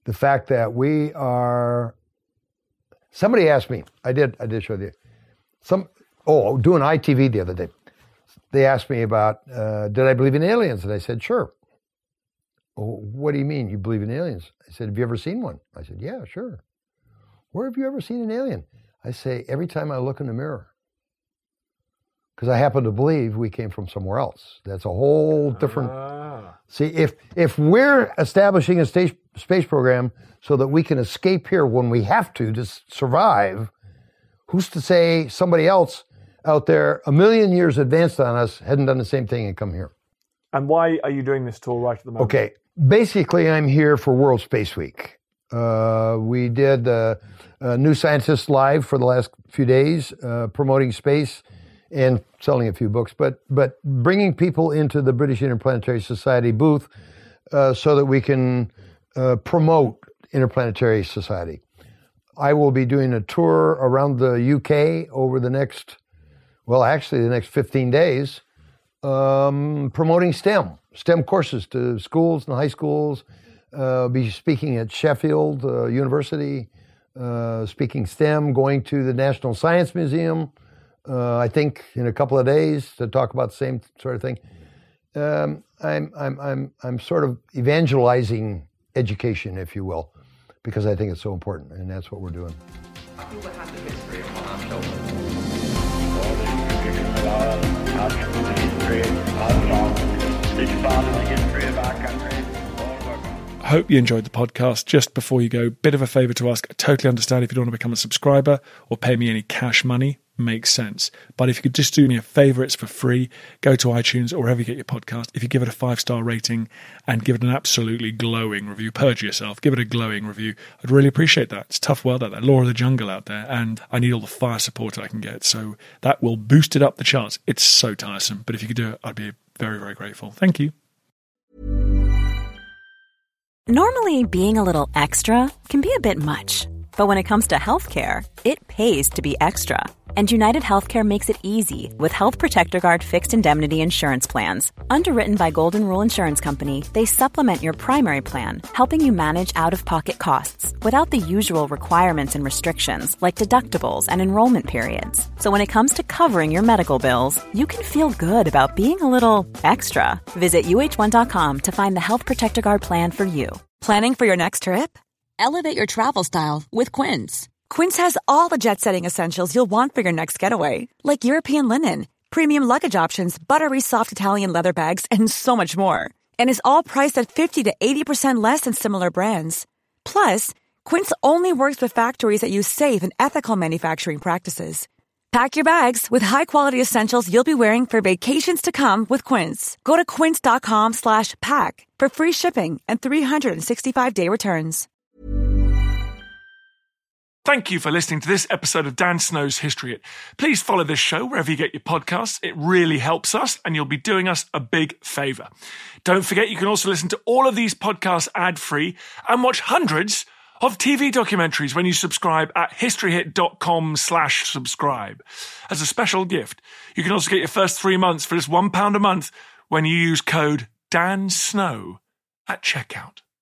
the fact that we are. Somebody asked me. I did show you doing ITV the other day. They asked me about did I believe in aliens, and I said sure. Oh, what do you mean you believe in aliens? I said, have you ever seen one? I said, yeah, sure. Where have you ever seen an alien? I say, every time I look in the mirror. Because I happen to believe we came from somewhere else. That's a whole different... See, if we're establishing a space program so that we can escape here when we have to survive, who's to say somebody else out there 1 million years advanced on us hadn't done the same thing and come here? And why are you doing this tour right at the moment? Okay. Basically, I'm here for World Space Week. We did New Scientist Live for the last few days, promoting space and selling a few books, but bringing people into the British Interplanetary Society booth so that we can promote Interplanetary Society. I will be doing a tour around the UK over the next 15 days, promoting STEM courses to schools and high schools. Be speaking at Sheffield University, speaking STEM, going to the National Science Museum, I think in a couple of days to talk about the same sort of thing. I'm sort of evangelizing education, if you will, because I think it's so important, and that's what we're doing. I hope you enjoyed the podcast. Just before you go, bit of a favour to ask. I totally understand if you don't want to become a subscriber or pay me any cash money. Makes sense. But if you could just do me a favour, it's for free. Go to iTunes or wherever you get your podcast. If you give it a 5-star rating and give it an absolutely glowing review, perjure yourself, give it a glowing review. I'd really appreciate that. It's a tough world out there, law of the jungle out there, and I need all the fire support I can get. So that will boost it up the charts. It's so tiresome. But if you could do it, I'd be very, very grateful. Thank you. Normally, being a little extra can be a bit much. But when it comes to healthcare, it pays to be extra. And United Healthcare makes it easy with Health Protector Guard fixed indemnity insurance plans. Underwritten by Golden Rule Insurance Company, they supplement your primary plan, helping you manage out-of-pocket costs without the usual requirements and restrictions like deductibles and enrollment periods. So when it comes to covering your medical bills, you can feel good about being a little extra. Visit uh1.com to find the Health Protector Guard plan for you. Planning for your next trip? Elevate your travel style with Quince. Quince has all the jet-setting essentials you'll want for your next getaway, like European linen, premium luggage options, buttery soft Italian leather bags, and so much more. And is all priced at 50 to 80% less than similar brands. Plus, Quince only works with factories that use safe and ethical manufacturing practices. Pack your bags with high-quality essentials you'll be wearing for vacations to come with Quince. Go to quince.com/pack for free shipping and 365-day returns. Thank you for listening to this episode of Dan Snow's History Hit. Please follow this show wherever you get your podcasts. It really helps us, and you'll be doing us a big favour. Don't forget, you can also listen to all of these podcasts ad-free and watch hundreds of TV documentaries when you subscribe at historyhit.com/subscribe. As a special gift, you can also get your first 3 months for just £1 a month when you use code DANSNOW at checkout.